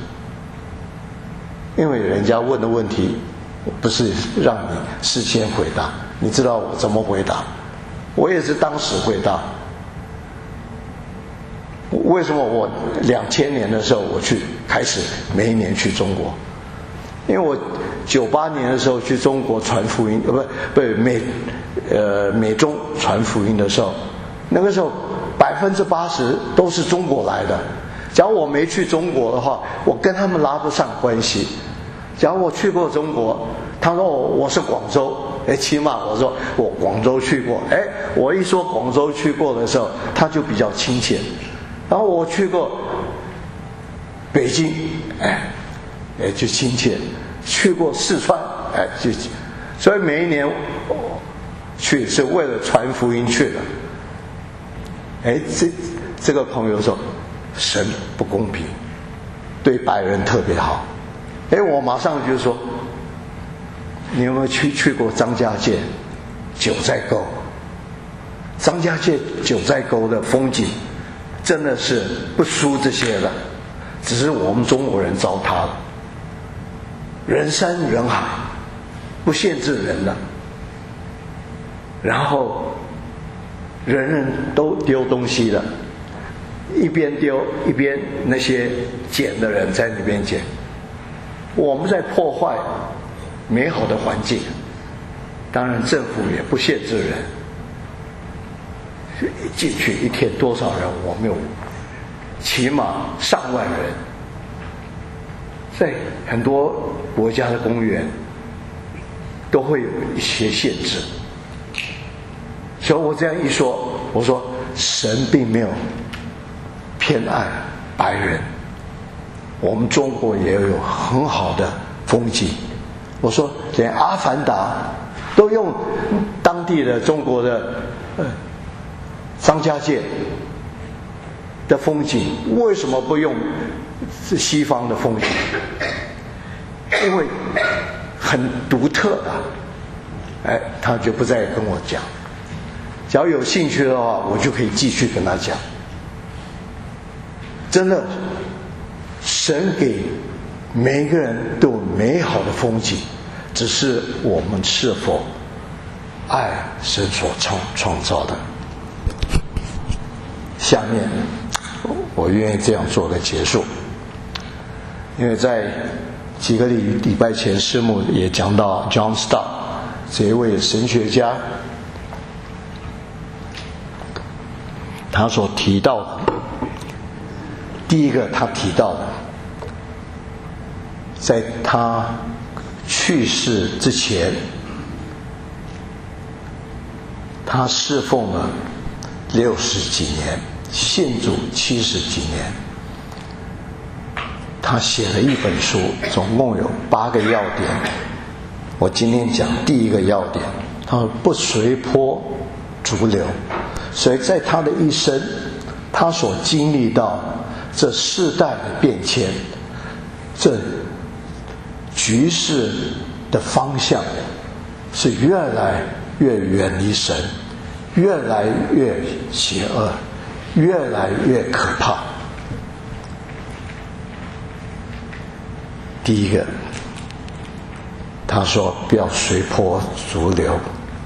因为人家问的问题不是让你事先回答，你知道我怎么回答？我也是当时回答。为什么我两千年的时候我去开始每一年去中国？因为我九八年的时候去中国传福音，呃不不美呃美中传福音的时候，那个时候百分之八十都是中国来的。假如我没去中国的话，我跟他们拉不上关系。假如我去过中国，他说我我是广州，哎，起码我说我广州去过，哎，我一说广州去过的时候，他就比较亲切。然后我去过北京，哎，哎就亲切；去过四川，哎就，所以每一年去是为了传福音去的。哎，这这个朋友说，神不公平，对白人特别好。哎，我马上就说，你有没有去去过张家界九寨沟？张家界九寨沟的风景真的是不输这些的，只是我们中国人糟蹋了。人山人海，不限制人的，然后人人都丢东西的，一边丢一边那些捡的人在那边捡。我们在破坏美好的环境，当然政府也不限制人。进去一天多少人？我们有起码上万人，在很多国家的公园都会有一些限制。所以我这样一说，我说神并没有偏爱白人，我们中国也有很好的风景。我说连阿凡达都用当地的中国的呃张家界的风景，为什么不用西方的风景？因为很独特的。哎，他就不再跟我讲。只要有兴趣的话，我就可以继续跟他讲。真的，神给每一个人都有美好的风景，只是我们是否爱神所创创造的。下面我愿意这样做的结束，因为在几个礼礼拜前师母也讲到 John Stott 这一位神学家，他所提到的第一个他提到的，在他去世之前，他侍奉了六十几年，信主七十几年。他写了一本书，总共有八个要点。我今天讲第一个要点，他说不随波逐流。所以在他的一生，他所经历到这世代的变迁，这局势的方向是越来越远离神，越来越邪恶，越来越可怕。第一个，他说不要随波逐流，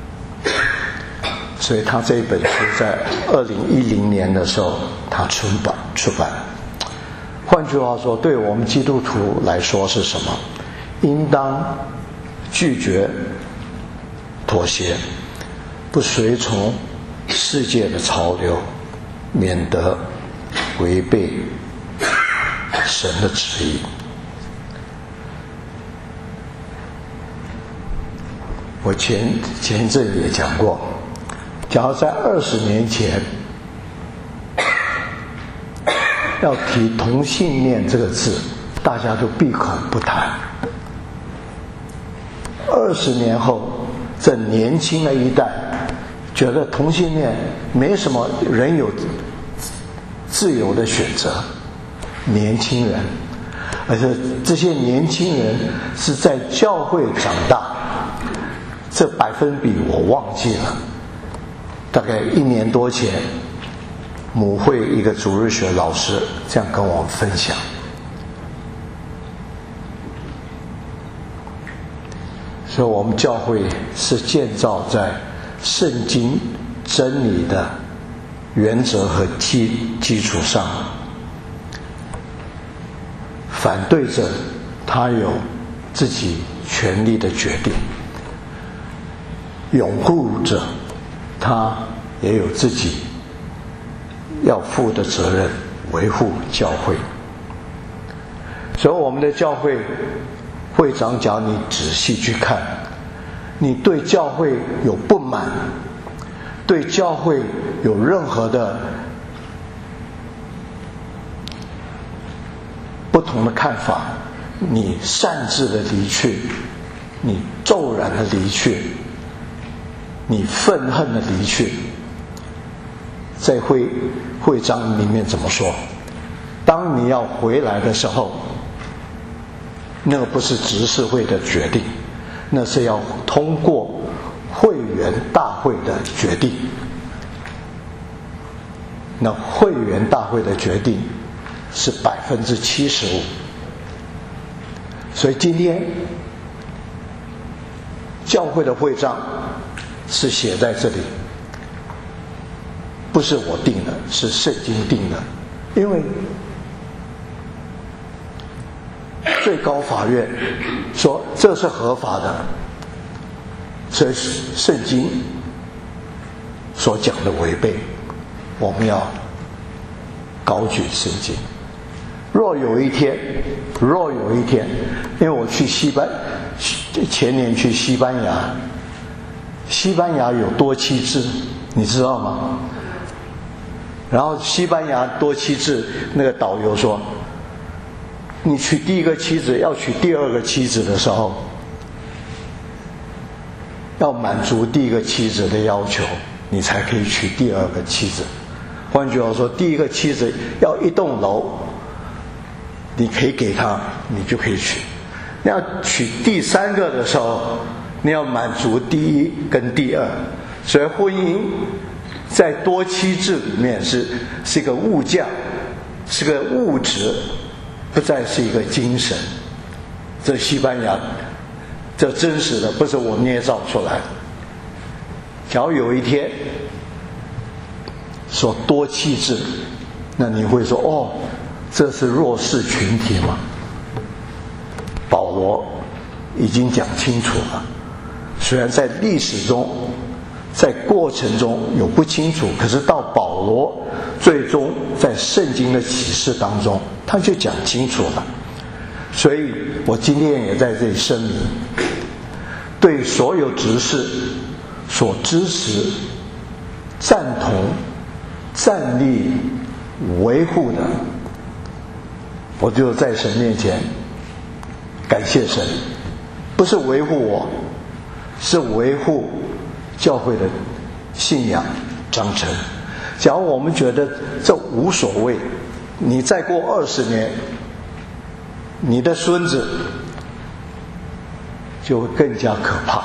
所以他这一本书在二零一零年的时候他出版出版。换句话说，对我们基督徒来说是什么？应当拒绝妥协，不随从世界的潮流，免得违背神的旨意。我前前一阵也讲过，假如在二十年前要提同性恋这个字，大家都闭口不谈。二十年后，这年轻的一代觉得同性恋没什么，人有自由的选择。年轻人，而且这些年轻人是在教会长大， 这百分比我忘记了，大概一年多前，母会一个主日学老师这样跟我们分享。所以我们教会是建造在圣经真理的原则和基基础上，反对者他有自己权利的决定，拥护者他也有自己要负的责任，维护教会。所以我们的教会会长讲，你仔细去看，你对教会有不满，对教会有任何的不同的看法，你擅自的离去，你骤然的离去，你愤恨的离去，在会会章里面怎么说？当你要回来的时候，那个不是执事会的决定，那是要通过会员大会的决定。那会员大会的决定是百分之七十五。所以今天教会的会章是写在这里，不是我定的，是圣经定的。因为最高法院说这是合法的，所以圣经所讲的违背，我们要高举圣经。若有一天，若有一天，因为我去西班，前年去西班牙，西班牙有多妻制，你知道吗？然后西班牙多妻制，那个导游说，你娶第一个妻子，要娶第二个妻子的时候，要满足第一个妻子的要求，你才可以娶第二个妻子。换句话说，第一个妻子要一栋楼，你可以给他，你就可以娶。你要娶第三个的时候，你要满足第一跟第二。所以婚姻在多妻制里面是是一个物价，是个物质，不再是一个精神。这西班牙，这真实的，不是我捏造出来的。假如有一天说多妻制，那你会说哦，这是弱势群体吗？保罗已经讲清楚了，虽然在历史中在过程中有不清楚，可是到保罗最终在圣经的启示当中他就讲清楚了。所以我今天也在这里声明，对所有执事所支持、赞同、站立、维护的，我就在神面前感谢神，不是维护我，是维护教会的信仰章程。假如我们觉得这无所谓，你再过二十年，你的孙子就会更加可怕。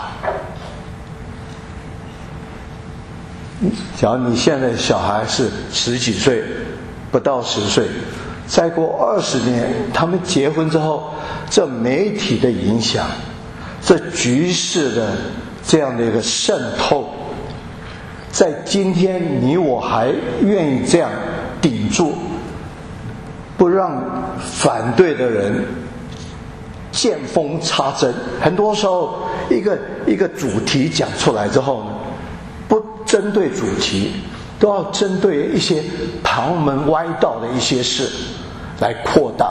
假如你现在小孩是十几岁，不到十岁，再过二十年，他们结婚之后，这媒体的影响，这局势的这样的一个渗透，在今天你我还愿意这样顶住，不让反对的人见缝插针。很多时候一个一个主题讲出来之后呢，不针对主题，都要针对一些旁门歪道的一些事来扩大。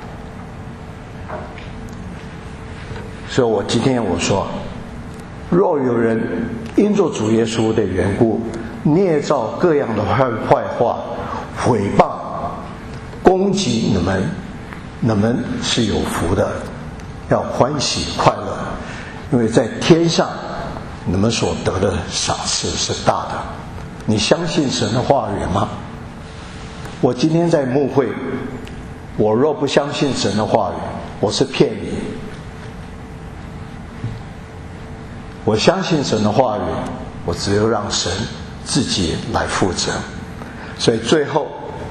所以我今天我说，若有人因着主耶稣的缘故，捏造各样的坏坏话，毁谤、攻击你们，你们是有福的，要欢喜快乐，因为在天上你们所得的赏赐是大的。你相信神的话语吗？我今天在牧会，我若不相信神的话语，我是骗你。 我相信神的话语，我只有让神自己来负责。所以最后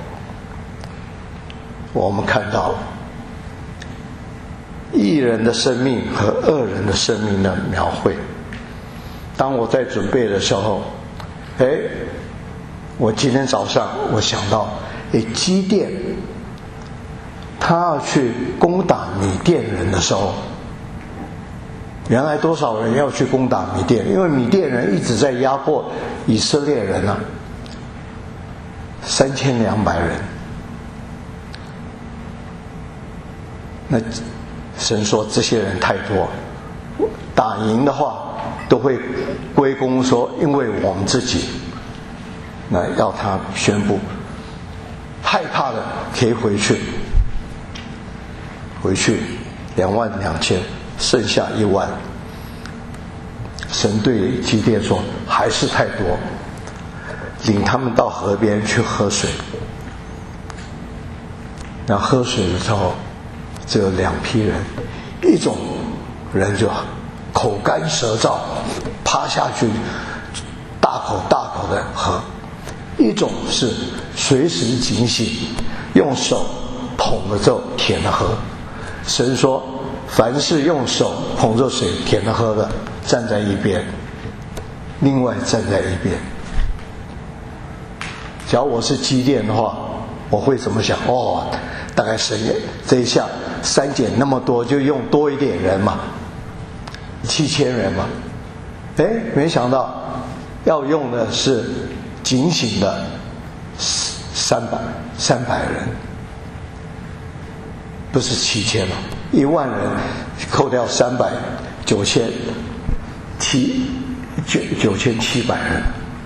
我们看到义人的生命和恶人的生命的描绘。当我在准备的时候，哎，我今天早上我想到，哎，基甸他要去攻打米甸人的时候，原来多少人要去攻打米甸？因为米甸人一直在压迫以色列人啊，三千两百人。那神说这些人太多，打赢的话都会归功说因为我们自己。那要他宣布，害怕的可以回去，回去两万两千，剩下一万。神对基甸说还是太多，领他们到河边去喝水。那喝水的时候只有两批人，一种人就口干舌燥，趴下去大口大口的喝，一种是随时警醒，用手捧着就舔着喝。神说凡是用手捧着水舔着喝的，站在一边，另外站在一边。假如我是基甸的话，我会怎么想？哦，大概神这一下删减那么多，就用多一点人嘛，七千人嘛。哎，没想到要用的是警醒的三百三百人，不是七千了，一万人扣掉三百，九千七九九千七百人。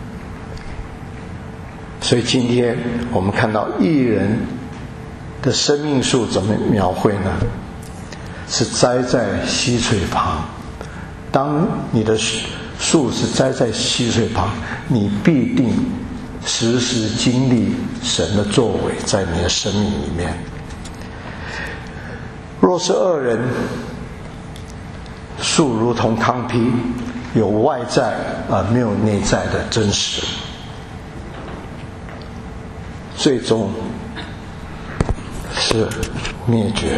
所以今天我们看到义人的生命树怎么描绘呢？是栽在溪水旁。当你的树是栽在溪水旁，你必定时时经历神的作为在你的生命里面。若是恶人，树如同糠秕，有外在而没有内在的真实，最终是灭绝。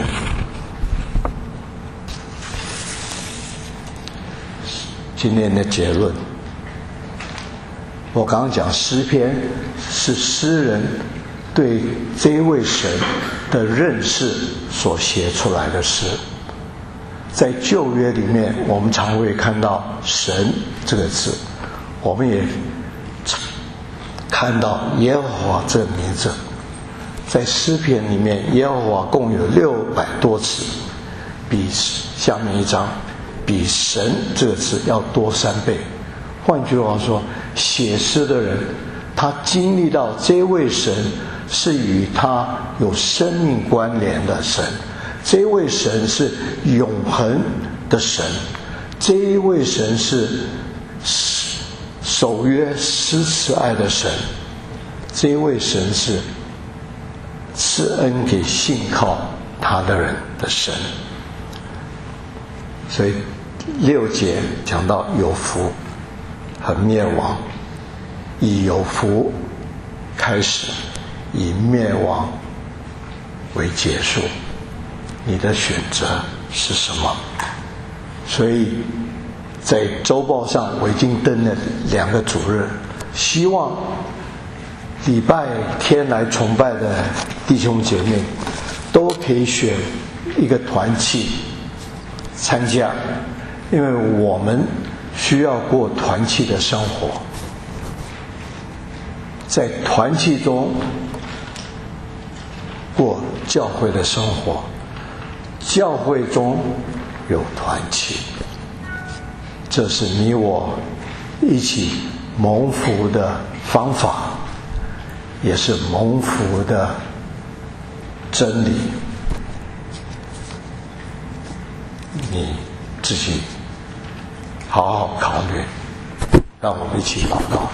今天的结论，我刚刚讲诗篇是诗人对这一位神的认识所写出来的诗。在旧约里面，我们常会看到神这个字，我们也看到耶和华这个名字。在诗篇里面，耶和华共有六百多次，比下面一章比神这个字要多三倍。换句话说，写诗的人他经历到这位神是与他有生命关联的神，这位神是永恒的神，这一位神是守约施慈爱的神，这一位神是赐恩给信靠他的人的神。所以六节讲到有福和灭亡，以有福开始，以灭亡为结束。你的选择是什么？所以在周报上我已经登了两个主日，希望礼拜天来崇拜的弟兄姐妹都可以选一个团契参加，因为我们需要过团契的生活，在团契中过教会的生活，教会中有团契，这是你我一起蒙福的方法，也是蒙福的真理。你自己好好考虑，让我们一起祷告。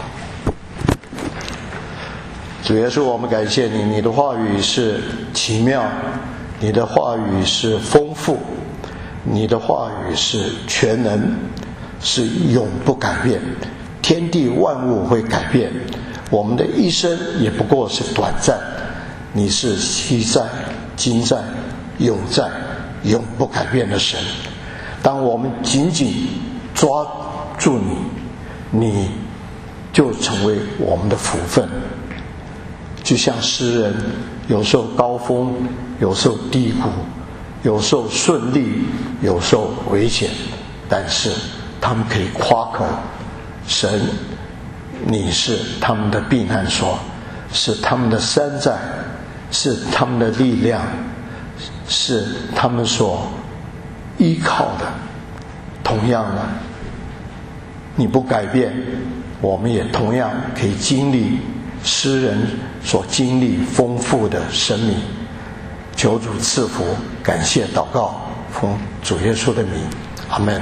主耶稣，我们感谢你，你的话语是奇妙，你的话语是丰富，你的话语是全能， 是永不改变，天地万物会改变，我们的一生也不过是短暂。你是昔在、今在、永在、永不改变的神。当我们紧紧抓住你，你就成为我们的福分。就像诗人，有时候高峰，有时候低谷，有时候顺利，有时候危险，但是他们可以夸口，神，你是他们的避难所，是他们的山寨，是他们的力量，是他们所依靠的。同样的，你不改变，我们也同样可以经历诗人所经历丰富的生命。求主赐福，感谢祷告，奉主耶稣的名，阿们。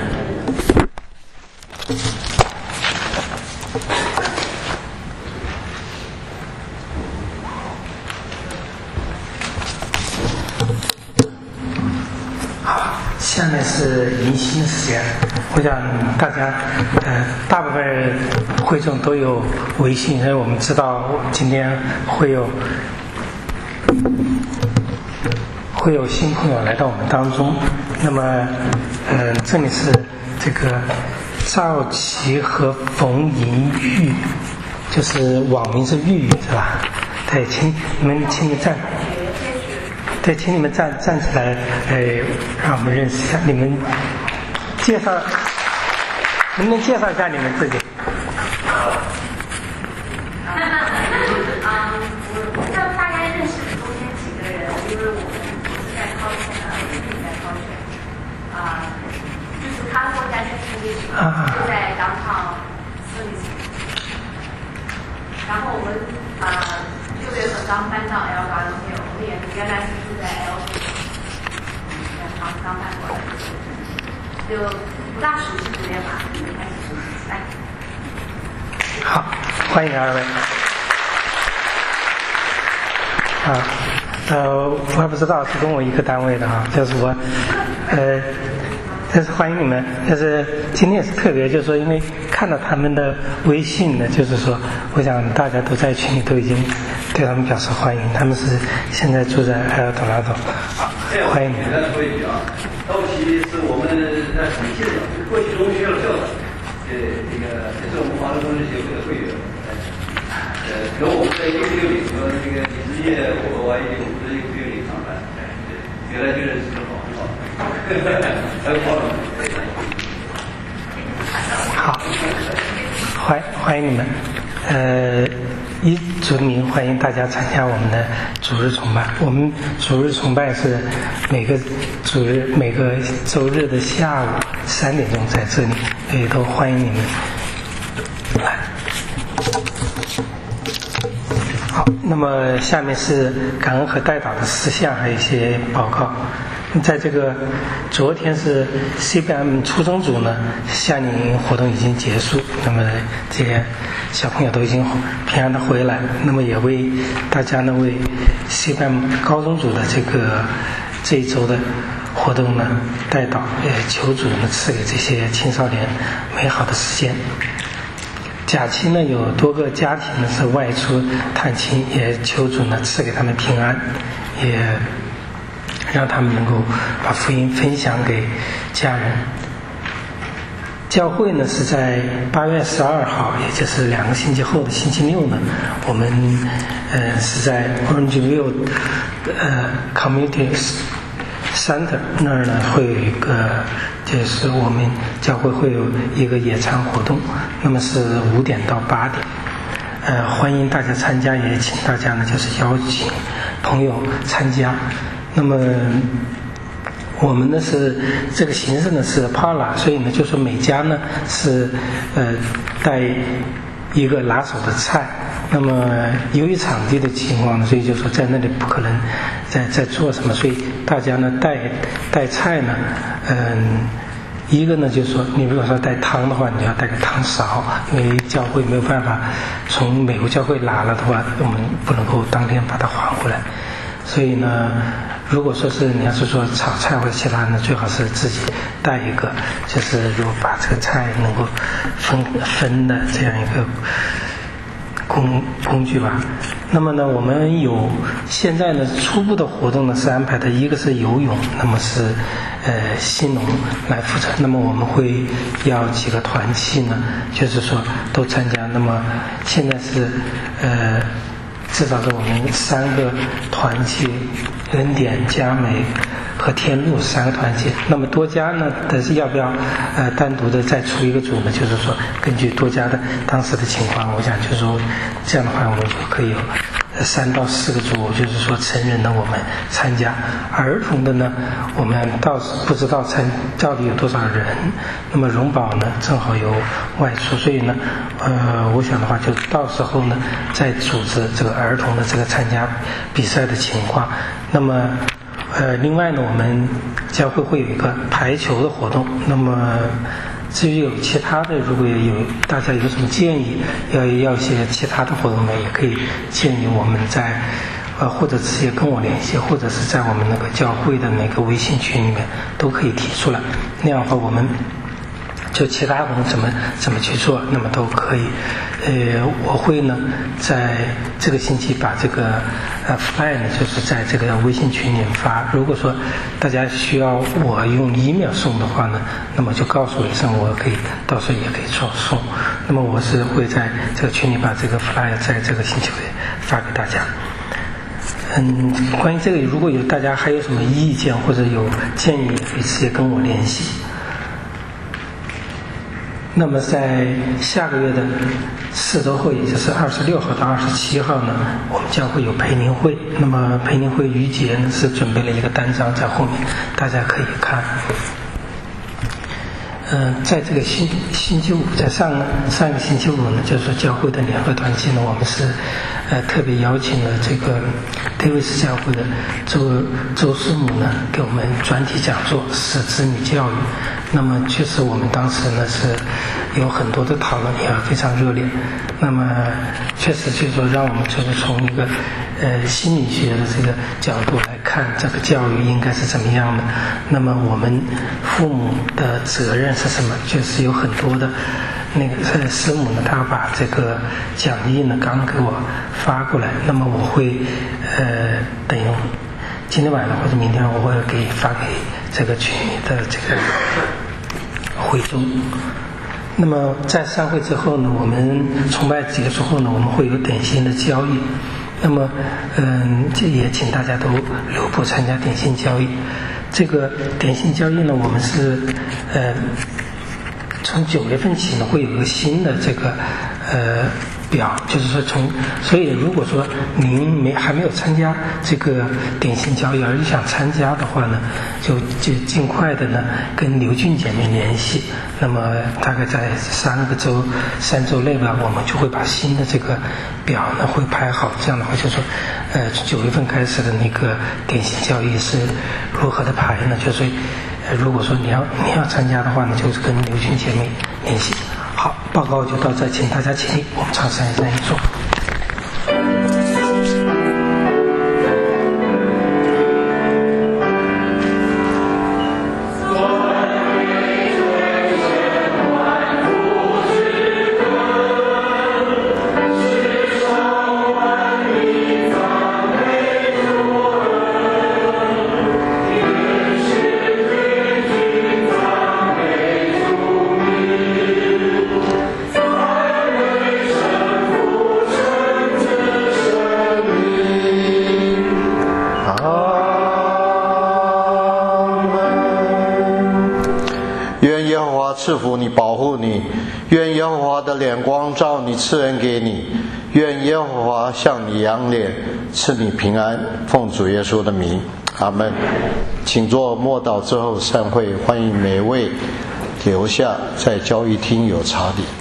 好，下面是迎新的时间。我想大家，呃，大部分会众都有微信，因为我们知道今天会有会有新朋友来到我们当中。那么，嗯、呃，这里是这个赵琪和冯银玉，就是网名是玉玉是吧？对，请你们，请你站。对，请你们站站起来，呃，让我们认识一下。你们介绍，能不能介绍一下你们自己？ 啊，我这大概认识中间几个人，因为我们是在高雄的，我自己在高雄，啊，就是他们在去历史，就在当场四零四，然后我们啊六月份刚搬到 L 八楼，我们也原来是住在 L 九，刚刚搬过来，就不大熟悉这边吧，就开始熟悉起来。 好，欢迎二位。啊，呃，我还不知道是跟我一个单位的啊，就是我，呃，但是欢迎你们。但是今天也是特别，就是说，因为看到他们的微信呢，就是说，我想大家都在群里都已经对他们表示欢迎。他们是现在住在埃尔多拉多，好，欢迎你们。 简单说一句啊，道奇是我们在很近的，过去中学校校长，呃，这个也是我们华东政治协会的会员。呃，和我们在一个六里，和那个李志业，我我也我们在一个六里上班，原来就认识很好很好，还有好了。 好，欢欢迎你们。呃，以主的名欢迎大家参加我们的主日崇拜。我们主日崇拜是每个主日每个周日的下午三点钟在这里，也都欢迎你们来。好，那么下面是感恩和代祷的事项，还有一些报告。在这个昨天是 C B M 初中组呢夏令营活动已经结束，那么这些小朋友都已经平安的回来，那么也为大家呢为 C B M 高中组的这个这一周的活动呢代祷，也求主呢赐给这些青少年美好的时间。假期呢有多个家庭呢是外出探亲，也求主呢赐给他们平安，也让他们能够把福音分享给家人。教会呢是在八月十二号，也就是两个星期后的星期六呢，我们呃是在 Orangeville 呃 Community Center 那儿呢会有一个，就是我们教会会有一个野餐活动，那么是五点到八点，呃欢迎大家参加，也请大家呢就是邀请朋友参加。那么我们呢是这个形式呢是 Parla， 所以呢就是每家呢是呃带一个拿手的菜。那么由于场地的情况呢，所以就说在那里不可能在在做什么，所以大家呢带带菜呢，嗯，一个呢就是说你如果说带汤的话，你要带个汤勺，因为教会没有办法从美国教会拿了的话，我们不能够当天把它还回来。所以呢， 如果说是你要是说炒菜或者其他的，最好是自己带一个，就是如果把这个菜能够分分的这样一个工工具吧。那么呢，我们有现在呢初步的活动呢是安排的，一个是游泳，那么是呃新农来负责。那么我们会要几个团契呢，就是说都参加。那么现在是呃至少是我们三个团契，恩典、佳美和天路三个团契。那么多家呢，但是要不要呃单独的再出一个组呢？就是说根据多家的当时的情况，我想就是说这样的话，我们就可以有三到四个组，就是说成人的我们参加，儿童的呢，我们到不知道参到底有多少人。那么荣宝呢，正好有外出，所以呢，呃，我想的话，就到时候呢，再组织这个儿童的这个参加比赛的情况。那么，呃，另外呢，我们教会会有一个排球的活动。那么至于有其他的，如果有大家有什么建议，要要一些其他的活动呢，也可以建议我们在呃或者直接跟我联系，或者是在我们那个教会的那个微信群里面都可以提出来。那样的话，我们就其他我们怎么怎么去做，那么都可以。呃，我会呢在这个星期把这个呃 fly 呢，就是在这个微信群里发。如果说大家需要我用 email 送的话呢，那么就告诉我一声，我可以到时候也可以送送。那么我是会在这个群里把这个 fly 在这个星期会发给大家。嗯，关于这个，如果有大家还有什么意见或者有建议，可以直接跟我联系。那么在下个月的四周后，也就是二十六号到二十七号呢，我们将会有培灵会。那么培灵会于杰呢是准备了一个单张在后面，大家可以看。嗯、呃，在这个星星期五，在上上个星期五呢，就是说教会的联合团契呢，我们是呃特别邀请了这个戴维斯教会的周周师母呢，给我们专题讲座是子女教育。那么确实我们当时呢是有很多的讨论，也非常热烈。那么确实就是说让我们就是从一个呃心理学的这个角度来看这个教育应该是怎么样的。那么我们父母的责任是什么？就是有很多的那个呃师母呢，她把这个讲义呢刚给我发过来，那么我会呃等于今天晚上或者明天我会给发给这个群里的这个会众。那么在散会之后呢，我们崇拜结束后呢，我们会有点心的交易。那么嗯，这也请大家都留步参加点心交易。这个点心交易呢，我们是呃从九月份起呢会有一个新的这个呃表，就是说从，所以如果说您没还没有参加这个点心交易，而你想参加的话呢，就就尽快的呢跟刘俊姐妹联系。那么大概在三个周三周内吧，我们就会把新的这个表呢会排好。这样的话就是说，呃九月份开始的那个点心交易是如何的排呢？就是呃如果说你要你要参加的话呢，就是跟刘俊姐妹联系。好，报告就到这，请大家起立，我们唱三一三一颂。 赐福你，保护你，愿耶和华的脸光照你，赐恩给你，愿耶和华向你扬脸，赐你平安，奉主耶稣的名，阿们。请做默祷之后散会，欢迎每位留下，在交易厅有茶礼。